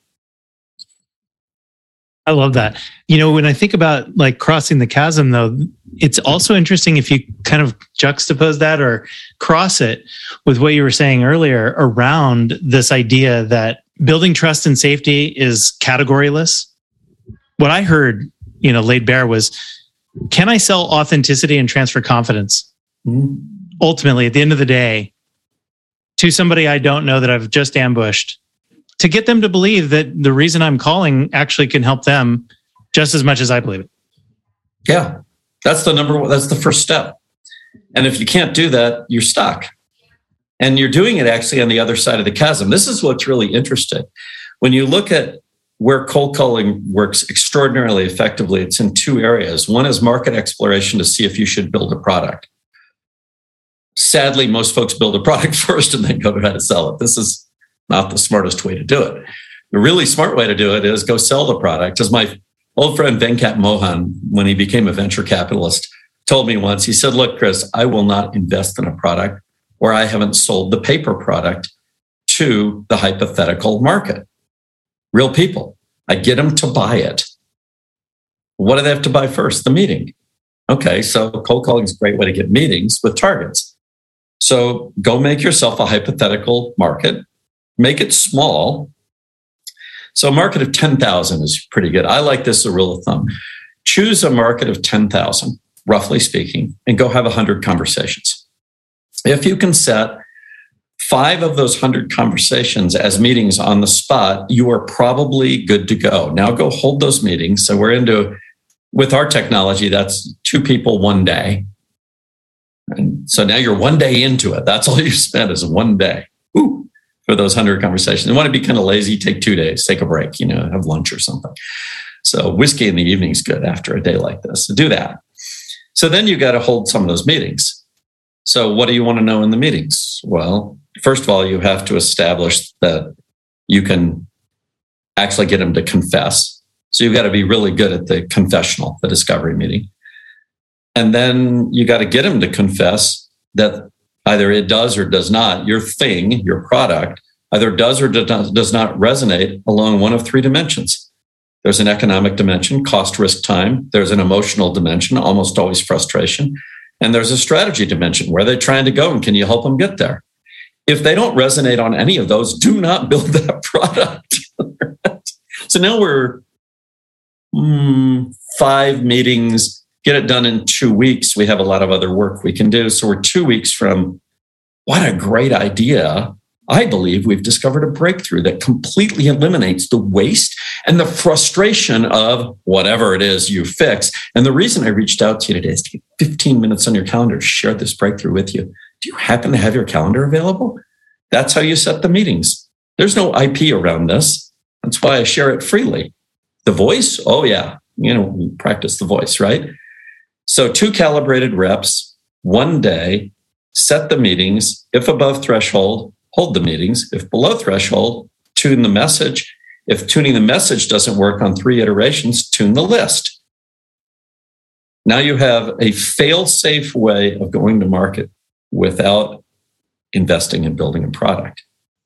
I love that. You know, when I think about like crossing the chasm, though, it's also interesting if you kind of juxtapose that or cross it with what you were saying earlier around this idea that building trust and safety is categoryless. What I heard, you know, laid bare was, can I sell authenticity and transfer confidence? Mm-hmm. Ultimately, at the end of the day, to somebody I don't know that I've just ambushed, to get them to believe that the reason I'm calling actually can help them just as much as I believe it. Yeah, that's the number one, that's the first step. And if you can't do that, you're stuck. And you're doing it actually on the other side of the chasm. This is what's really interesting. When you look at where cold calling works extraordinarily effectively, it's in two areas. One is market exploration to see if you should build a product. Sadly, most folks build a product first and then go to how to sell it. This is not the smartest way to do it. The really smart way to do it is go sell the product. As my old friend Venkat Mohan, when he became a venture capitalist, told me once, he said, look, Chris, I will not invest in a product where I haven't sold the paper product to the hypothetical market. Real people. I get them to buy it. What do they have to buy first? The meeting. Okay, so cold calling is a great way to get meetings with targets. So go make yourself a hypothetical market. Make it small. So a market of ten thousand is pretty good. I like this as a rule of thumb. Choose a market of ten thousand, roughly speaking, and go have one hundred conversations. If you can set five of those one hundred conversations as meetings on the spot, you are probably good to go. Now go hold those meetings. So we're into, with our technology, that's two people one day. And so now you're one day into it. That's all you spent is one day. Ooh. For those one hundred conversations. You want to be kind of lazy, take two days, take a break, you know, have lunch or something. So whiskey in the evening is good after a day like this. So do that. So then you got to hold some of those meetings. So what do you want to know in the meetings? Well, first of all, you have to establish that you can actually get them to confess. So you've got to be really good at the confessional, the discovery meeting. And then you got to get them to confess that either it does or does not, your thing, your product, either does or does not resonate along one of three dimensions. There's an economic dimension, cost, risk, time. There's an emotional dimension, almost always frustration. And there's a strategy dimension. Where are they trying to go and can you help them get there? If they don't resonate on any of those, do not build that product. So now we're mm, five meetings, get it done in two weeks. We have a lot of other work we can do. So we're two weeks from what a great idea. I believe we've discovered a breakthrough that completely eliminates the waste and the frustration of whatever it is you fix. And the reason I reached out to you today is to get fifteen minutes on your calendar to share this breakthrough with you. Do you happen to have your calendar available? That's how you set the meetings. There's no I P around this. That's why I share it freely. The voice? Oh, yeah. You know, we practice the voice, right? So two calibrated reps, one day, set the meetings. If above threshold, hold the meetings. If below threshold, tune the message. If tuning the message doesn't work on three iterations, tune the list. Now you have a fail-safe way of going to market without investing in building a product.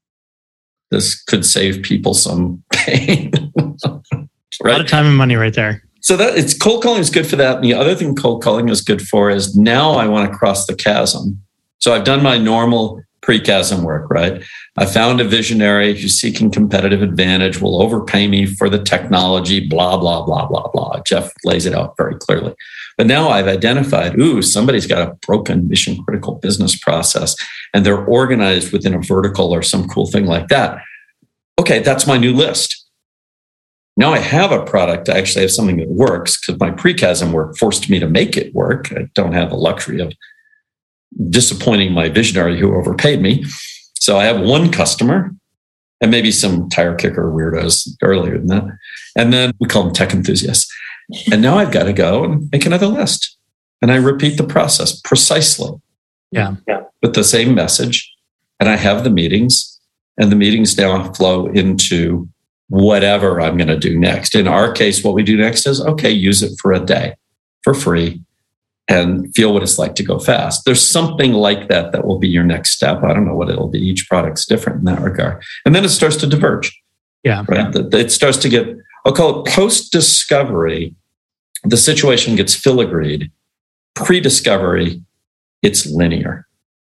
This could save people some pain. Right? A lot of time and money right there. So that it's cold calling is good for that. And the other thing cold calling is good for is now I want to cross the chasm. So I've done my normal pre-chasm work, right? I found a visionary who's seeking competitive advantage, will overpay me for the technology, blah, blah, blah, blah, blah. Jeff lays it out very clearly. But now I've identified, ooh, somebody's got a broken mission critical business process and they're organized within a vertical or some cool thing like that. Okay, that's my new list. Now I have a product. I actually have something that works because my pre-chasm work forced me to make it work. I don't have the luxury of disappointing my visionary who overpaid me. So I have one customer and maybe some tire kicker weirdos earlier than that. And then we call them tech enthusiasts. And now I've got to go and make another list. And I repeat the process precisely. Yeah. yeah. With the same message. And I have the meetings, and the meetings now flow into whatever I'm going to do next. In our case, what we do next is, okay, use it for a day for free and feel what it's like to go fast. There's something like that that will be your next step. I don't know what it'll be. Each product's different in that regard. And then it starts to diverge. Yeah. Right? It starts to get, I'll call it post-discovery. The situation gets filigreed. Pre-discovery, it's linear.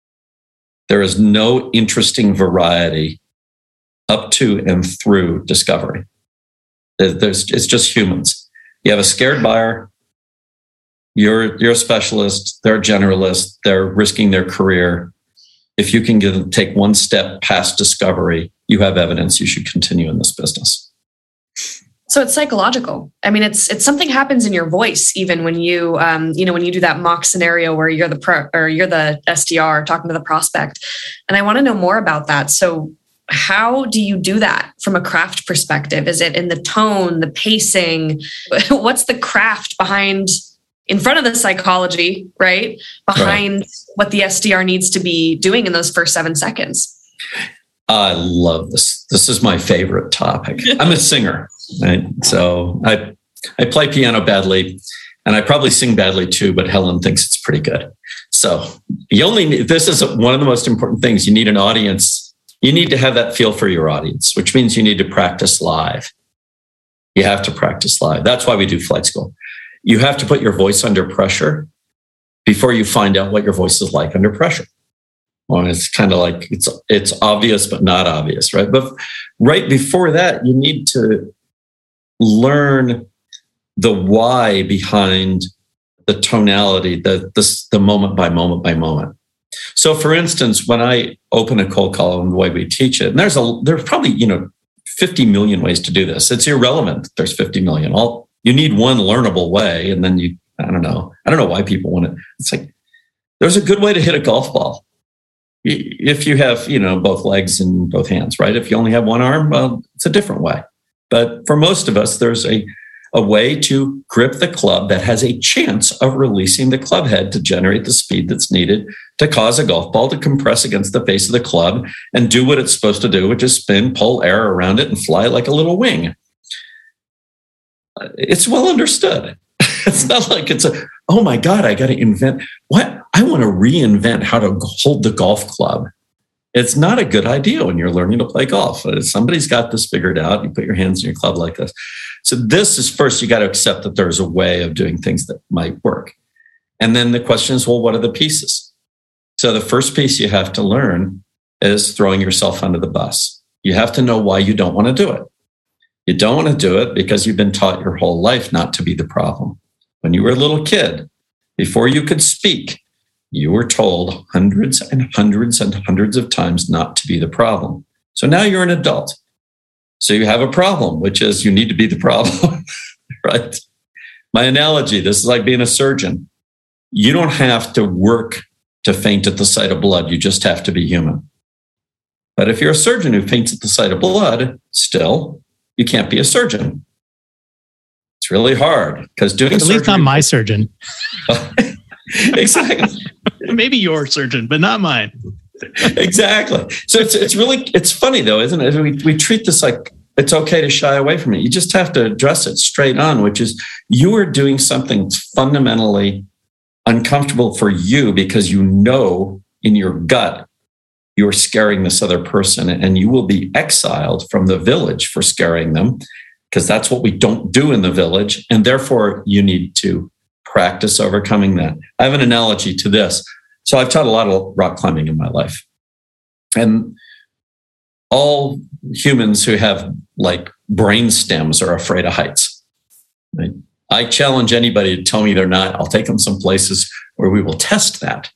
There is no interesting variety up to and through discovery. There's, it's just humans. You have a scared buyer. You're, you're a specialist. They're a generalist. They're risking their career. If you can give, take one step past discovery, you have evidence you should continue in this business. So it's psychological. I mean, it's it's something happens in your voice, even when you, um, you know, when you do that mock scenario where you're the pro or you're the S D R talking to the prospect. And I want to know more about that. So how do you do that from a craft perspective? Is it in the tone, the pacing? What's the craft behind, in front of the psychology, right? Behind right. what the S D R needs to be doing in those first seven seconds? I love this. This is my favorite topic. I'm a singer, right? So I I play piano badly, and I probably sing badly too, but Helen thinks it's pretty good. So you only need, this is one of the most important things. You need an audience. You need to have that feel for your audience, which means you need to practice live. You have to practice live. That's why we do flight school. You have to put your voice under pressure before you find out what your voice is like under pressure. Well, it's kind of like it's it's obvious, but not obvious, right? But right before that, you need to learn the why behind the tonality, the, the, the moment by moment by moment. So, for instance, when I open a cold call and the way we teach it, and there's a there's probably you know fifty million ways to do this. It's irrelevant. There's fifty million. All you need one learnable way, and then you I don't know. I don't know why people want it. It's like there's a good way to hit a golf ball. If you have, you know, both legs and both hands, right? If you only have one arm, well, it's a different way. But for most of us, there's a, a way to grip the club that has a chance of releasing the club head to generate the speed that's needed to cause a golf ball to compress against the face of the club and do what it's supposed to do, which is spin, pull air around it, and fly like a little wing. It's well understood. It's not like it's a, oh my God, I got to invent what? I want to reinvent how to hold the golf club. It's not a good idea when you're learning to play golf. Somebody's got this figured out. You put your hands in your club like this. So this is first, you got to accept that there's a way of doing things that might work. And then the question is, well, what are the pieces? So the first piece you have to learn is throwing yourself under the bus. You have to know why you don't want to do it. You don't want to do it because you've been taught your whole life not to be the problem. When you were a little kid, before you could speak, you were told hundreds and hundreds and hundreds of times not to be the problem. So now you're an adult. So you have a problem, which is you need to be the problem, right? My analogy, this is like being a surgeon. You don't have to work to faint at the sight of blood. You just have to be human. But if you're a surgeon who faints at the sight of blood, still, you can't be a surgeon. It's really hard because doing at least not my surgeon. Exactly. Maybe your surgeon, but not mine. Exactly. So it's it's really it's funny though, isn't it? We we treat this like it's okay to shy away from it. You just have to address it straight on, which is you are doing something that's fundamentally uncomfortable for you because you know in your gut you're scaring this other person, and you will be exiled from the village for scaring them, because that's what we don't do in the village. And therefore, you need to practice overcoming that. I have an analogy to this. So I've taught a lot of rock climbing in my life. And all humans who have like brain stems are afraid of heights. Right? I challenge anybody to tell me they're not. I'll take them some places where we will test that.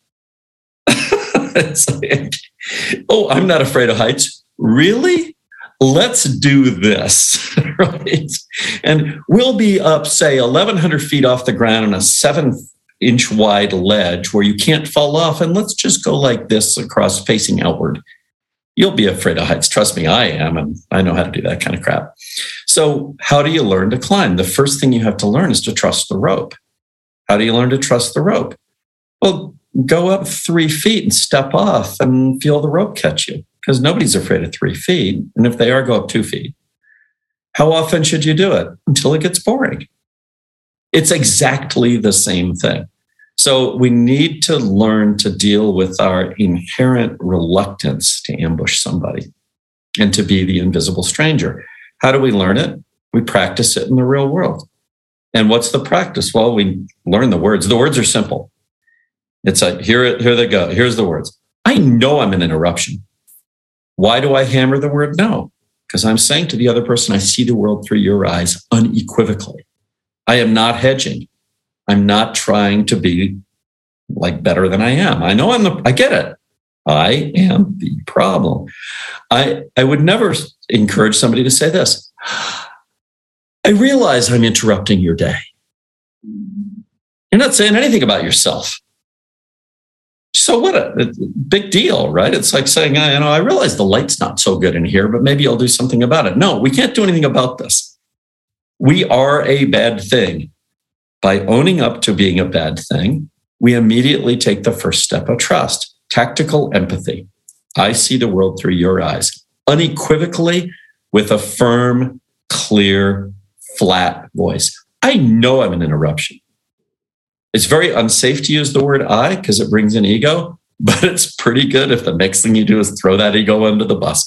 It's like, oh, I'm not afraid of heights. Really? Let's do this, right? And we'll be up, say, eleven hundred feet off the ground on a seven inch wide ledge where you can't fall off. And let's just go like this across facing outward. You'll be afraid of heights. Trust me, I am. And I know how to do that kind of crap. So how do you learn to climb? The first thing you have to learn is to trust the rope. How do you learn to trust the rope? Well, go up three feet and step off and feel the rope catch you. Because nobody's afraid of three feet. And if they are, go up two feet. How often should you do it? Until it gets boring. It's exactly the same thing. So we need to learn to deal with our inherent reluctance to ambush somebody and to be the invisible stranger. How do we learn it? We practice it in the real world. And what's the practice? Well, we learn the words. The words are simple. It's like, here, here they go. Here's the words. I know I'm an interruption. Why do I hammer the word no? Because I'm saying to the other person, I see the world through your eyes unequivocally. I am not hedging. I'm not trying to be like better than I am. I know I'm the, I get it. I am the problem. I, I would never encourage somebody to say this. I realize I'm interrupting your day. You're not saying anything about yourself. So what a, a big deal, right? It's like saying, you know, I realize the light's not so good in here, but maybe I'll do something about it. No, we can't do anything about this. We are a bad thing. By owning up to being a bad thing, we immediately take the first step of trust, tactical empathy. I see the world through your eyes, unequivocally, with a firm, clear, flat voice. I know I'm an interruption. It's very unsafe to use the word I because it brings in ego, but it's pretty good if the next thing you do is throw that ego under the bus.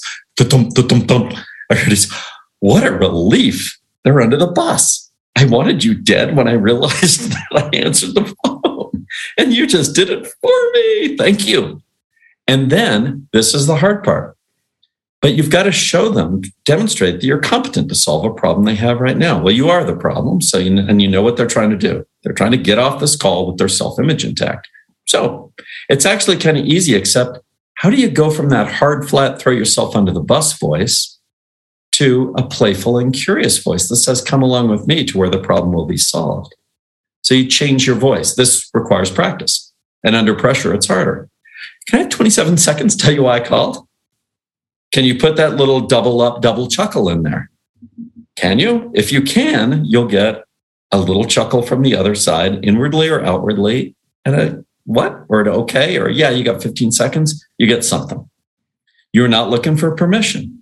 What a relief. They're under the bus. I wanted you dead when I realized that I answered the phone, and you just did it for me. Thank you. And then this is the hard part. But you've got to show them, demonstrate that you're competent to solve a problem they have right now. Well, you are the problem, so you, and you know what they're trying to do. They're trying to get off this call with their self-image intact. So it's actually kind of easy, except how do you go from that hard, flat, throw yourself under the bus voice to a playful and curious voice that says, come along with me to where the problem will be solved? So you change your voice. This requires practice. And under pressure, it's harder. Can I have twenty-seven seconds to tell you why I called? Can you put that little double up, double chuckle in there? Can you? If you can, you'll get a little chuckle from the other side, inwardly or outwardly, and a what? Or an okay, or yeah, you got fifteen seconds, you get something. You're not looking for permission.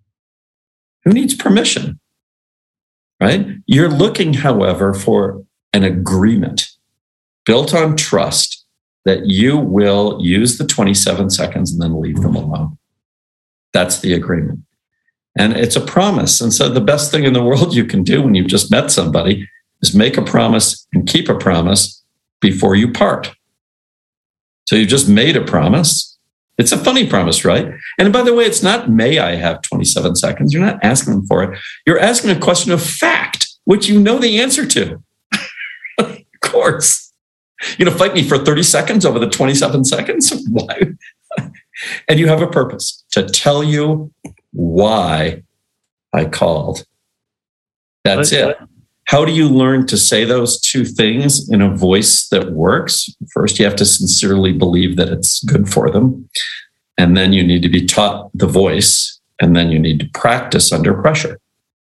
Who needs permission? Right? You're looking, however, for an agreement built on trust that you will use the twenty-seven seconds and then leave them alone. That's the agreement. And it's a promise. And so the best thing in the world you can do when you've just met somebody is make a promise and keep a promise before you part. So you just made a promise. It's a funny promise, right? And by the way, it's not, may I have twenty-seven seconds? You're not asking them for it. You're asking a question of fact, which you know the answer to. Of course. You're going to fight me for thirty seconds over the twenty-seven seconds? Why? And you have a purpose to tell you why I called. That's it. How do you learn to say those two things in a voice that works? First, you have to sincerely believe that it's good for them. And then you need to be taught the voice. And then you need to practice under pressure.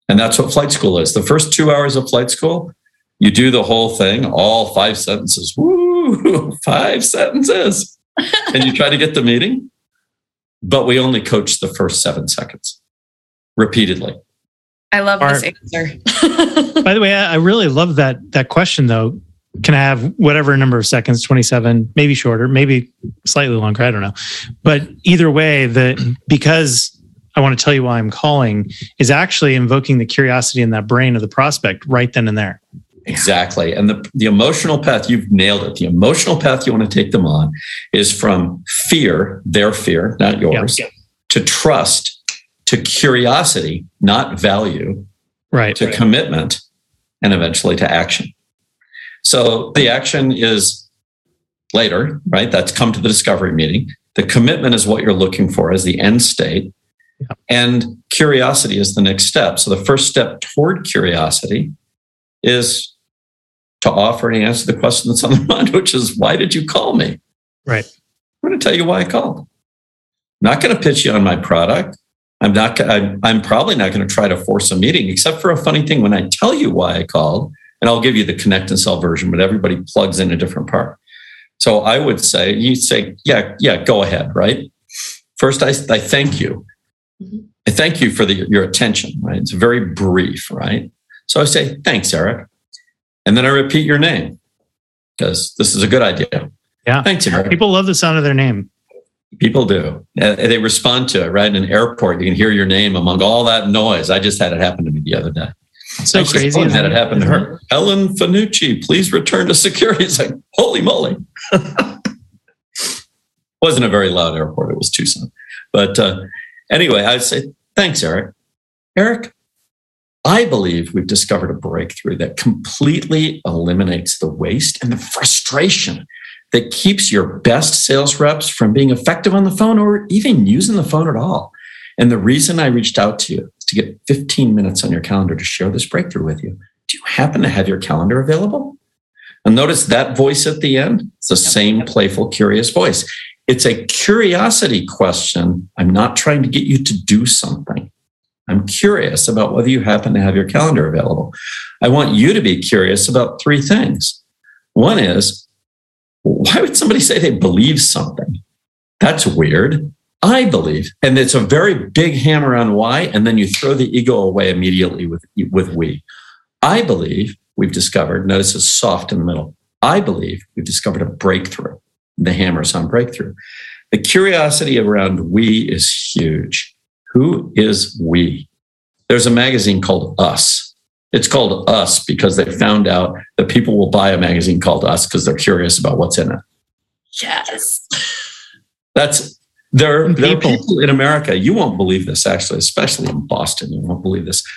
And that's what flight school is. The first two hours of flight school, you do the whole thing, all five sentences. Woo, five sentences. And you try to get the meeting, but we only coach the first seven seconds repeatedly. I love Our, this answer. By the way, I, I really love that that question, though. Can I have whatever number of seconds, twenty-seven, maybe shorter, maybe slightly longer, I don't know. But either way, the because I want to tell you why I'm calling is actually invoking the curiosity in that brain of the prospect right then and there. Exactly. And the, the emotional path, you've nailed it. The emotional path you want to take them on is from fear, their fear, not yours, yeah. to trust, to curiosity, not value, right, to right. commitment, and eventually to action. So the action is later, right? That's come to the discovery meeting. The commitment is what you're looking for as the end state. Yeah. And curiosity is the next step. So the first step toward curiosity is to offer and answer the question that's on the mind, which is, why did you call me? Right. I'm going to tell you why I called. I'm not going to pitch you on my product. I'm not. I'm, I'm probably not going to try to force a meeting, except for a funny thing. When I tell you why I called, and I'll give you the connect and sell version, but everybody plugs in a different part. So I would say, you say, yeah, yeah, go ahead, right? First, I, I thank you. Mm-hmm. I thank you for the, your attention, right? It's very brief, right? So I say, thanks, Eric. And then I repeat your name because this is a good idea. Yeah. Thanks, Eric. People love the sound of their name. People do. Uh, they respond to it, right? In an airport, you can hear your name among all that noise. I just had it happen to me the other day. So I crazy. Had it happen to her. Helen Fanucci, please return to security. It's like, holy moly. Wasn't a very loud airport. It was Tucson. But uh, anyway, I'd say, thanks, Eric. Eric, I believe we've discovered a breakthrough that completely eliminates the waste and the frustration that keeps your best sales reps from being effective on the phone or even using the phone at all. And the reason I reached out to you is to get fifteen minutes on your calendar to share this breakthrough with you. Do you happen to have your calendar available? And notice that voice at the end. It's the same playful, curious voice. It's a curiosity question. I'm not trying to get you to do something. I'm curious about whether you happen to have your calendar available. I want you to be curious about three things. One is, why would somebody say they believe something? That's weird. I believe. And it's a very big hammer on why, and then you throw the ego away immediately with, with we. I believe we've discovered, notice it's soft in the middle. I believe we've discovered a breakthrough. The hammer's on breakthrough. The curiosity around we is huge. Who is we? There's a magazine called Us. It's called Us because they found out that people will buy a magazine called Us because they're curious about what's in it. Yes. That's there, there are people. people in America. You won't believe this, actually, especially in Boston. You won't believe this.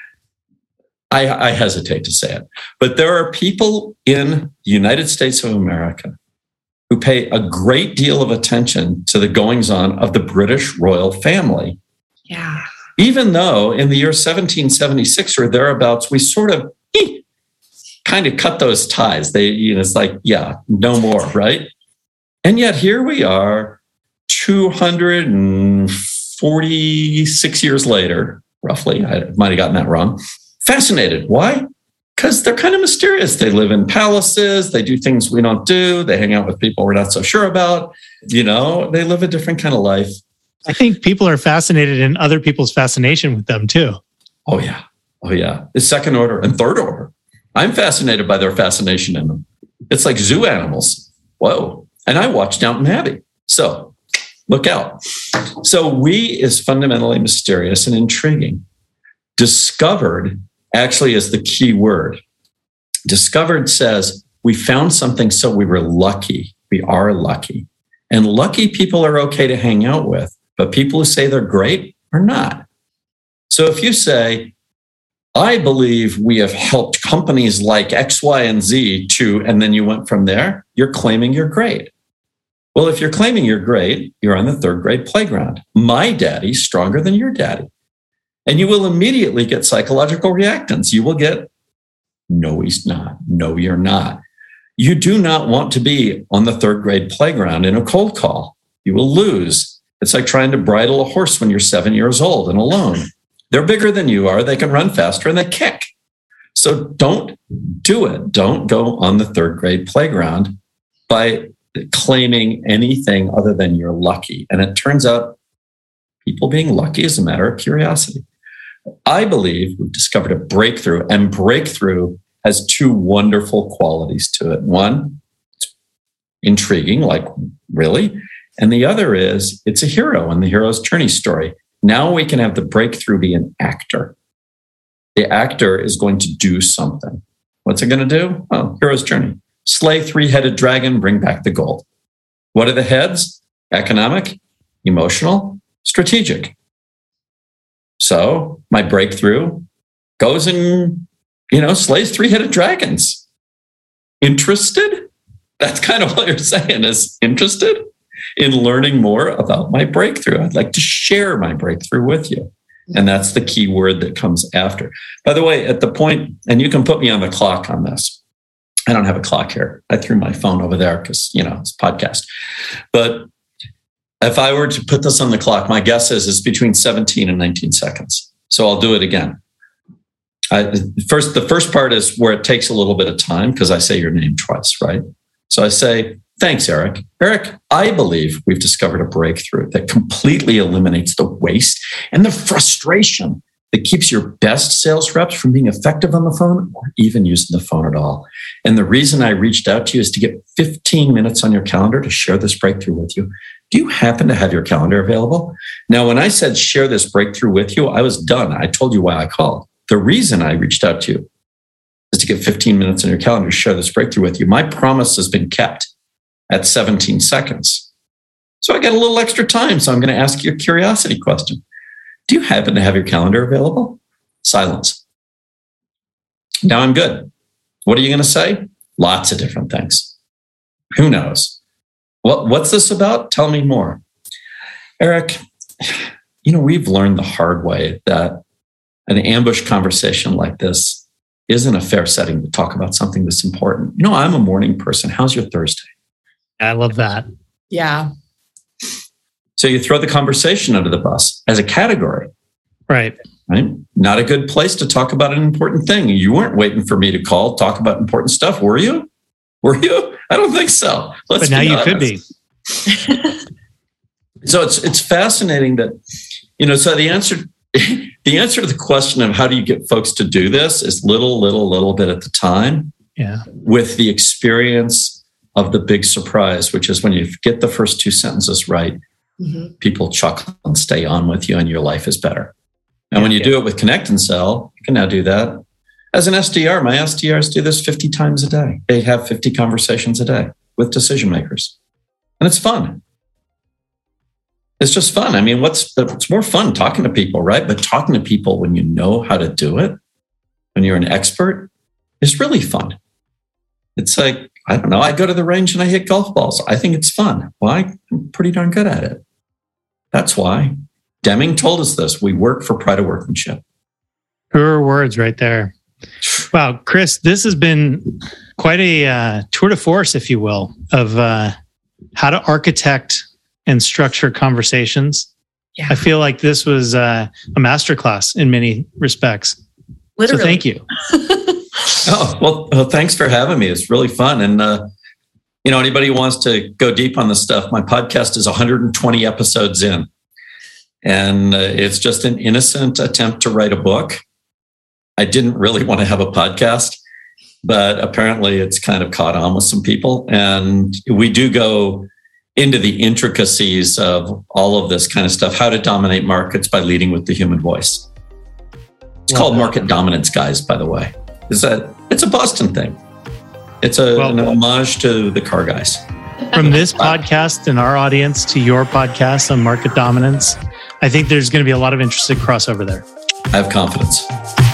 I, I hesitate to say it, but there are people in the United States of America who pay a great deal of attention to the goings-on of the British royal family. Yeah. Even though in the year seventeen seventy-six or thereabouts, we sort of eh, kind of cut those ties. They, you know, it's like, yeah, no more, right? And yet here we are, two hundred forty-six years later, roughly. I might have gotten that wrong. Fascinated. Why? Because they're kind of mysterious. They live in palaces. They do things we don't do. They hang out with people we're not so sure about. You know, they live a different kind of life. I think people are fascinated in other people's fascination with them too. Oh, yeah. Oh, yeah. It's second order and third order. I'm fascinated by their fascination in them. It's like zoo animals. Whoa. And I watched Downton Abbey. So look out. So we is fundamentally mysterious and intriguing. Discovered actually is the key word. Discovered says we found something, so we were lucky. We are lucky. And lucky people are okay to hang out with, but people who say they're great are not. So if you say, I believe we have helped companies like X, Y, and Z to, and then you went from there, you're claiming you're great. Well, if you're claiming you're great, you're on the third grade playground. My daddy's stronger than your daddy. And you will immediately get psychological reactance. You will get, no, he's not. No, you're not. You do not want to be on the third grade playground in a cold call. You will lose. It's like trying to bridle a horse when you're seven years old and alone. They're bigger than you are. They can run faster and they kick. So don't do it. Don't go on the third grade playground by claiming anything other than you're lucky. And it turns out people being lucky is a matter of curiosity. I believe we've discovered a breakthrough, and breakthrough has two wonderful qualities to it. One, it's intriguing, like really. And the other is it's a hero and the hero's journey story. Now we can have the breakthrough be an actor. The actor is going to do something. What's it going to do? Oh, hero's journey. Slay three-headed dragon, bring back the gold. What are the heads? Economic, emotional, strategic. So my breakthrough goes and, you know, slays three-headed dragons. Interested? That's kind of what you're saying, is interested in learning more about my breakthrough. I'd like to share my breakthrough with you. And that's the key word that comes after. By the way, at the point, and you can put me on the clock on this. I don't have a clock here. I threw my phone over there because, you know, it's a podcast. But if I were to put this on the clock, my guess is it's between seventeen and nineteen seconds. So I'll do it again. I, first, the first part is where it takes a little bit of time because I say your name twice, right? So I say, thanks, Eric. Eric, I believe we've discovered a breakthrough that completely eliminates the waste and the frustration that keeps your best sales reps from being effective on the phone or even using the phone at all. And the reason I reached out to you is to get fifteen minutes on your calendar to share this breakthrough with you. Do you happen to have your calendar available? Now, when I said share this breakthrough with you, I was done. I told you why I called. The reason I reached out to you is to get fifteen minutes on your calendar to share this breakthrough with you. My promise has been kept at seventeen seconds. So I got a little extra time. So I'm going to ask you a curiosity question. Do you happen to have your calendar available? Silence. Now I'm good. What are you going to say? Lots of different things. Who knows? What, what's this about? Tell me more. Eric, you know, we've learned the hard way that an ambush conversation like this isn't a fair setting to talk about something that's important. You know, I'm a morning person. How's your Thursday? I love that. Yeah. So you throw the conversation under the bus as a category. Right. Right. Not a good place to talk about an important thing. You weren't waiting for me to call, talk about important stuff, were you? Were you? I don't think so. Let's but now be you honest. could be. So it's it's fascinating that, you know, so the answer the answer to the question of how do you get folks to do this is little, little, little bit at the time. Yeah. With the experience of the big surprise, which is when you get the first two sentences right, mm-hmm. people chuckle and stay on with you and your life is better. And yeah, when you yeah. do it with Connect and Sell, you can now do that. As an S D R, my S D Rs do this fifty times a day. They have fifty conversations a day with decision makers. And it's fun. It's just fun. I mean, what's it's more fun talking to people, right? But talking to people when you know how to do it, when you're an expert, is really fun. It's like, I don't know, I go to the range and I hit golf balls. I think it's fun. Why? I'm pretty darn good at it. That's why. Deming told us this. We work for pride of workmanship. Pure words right there. Wow, Chris, this has been quite a uh, tour de force, if you will, of uh, how to architect and structure conversations. Yeah. I feel like this was uh, a masterclass in many respects. Literally. So thank you. Oh, well, well, thanks for having me. It's really fun. And, uh, you know, anybody who wants to go deep on this stuff, my podcast is one hundred twenty episodes in. And uh, it's just an innocent attempt to write a book. I didn't really want to have a podcast, but apparently it's kind of caught on with some people. And we do go into the intricacies of all of this kind of stuff, how to dominate markets by leading with the human voice. It's well, called Market Dominance, guys, by the way. It's a, it's a Boston thing. It's a, well, an homage to the car guys. From this podcast and our audience to your podcast on market dominance, I think there's going to be a lot of interesting crossover there. I have confidence.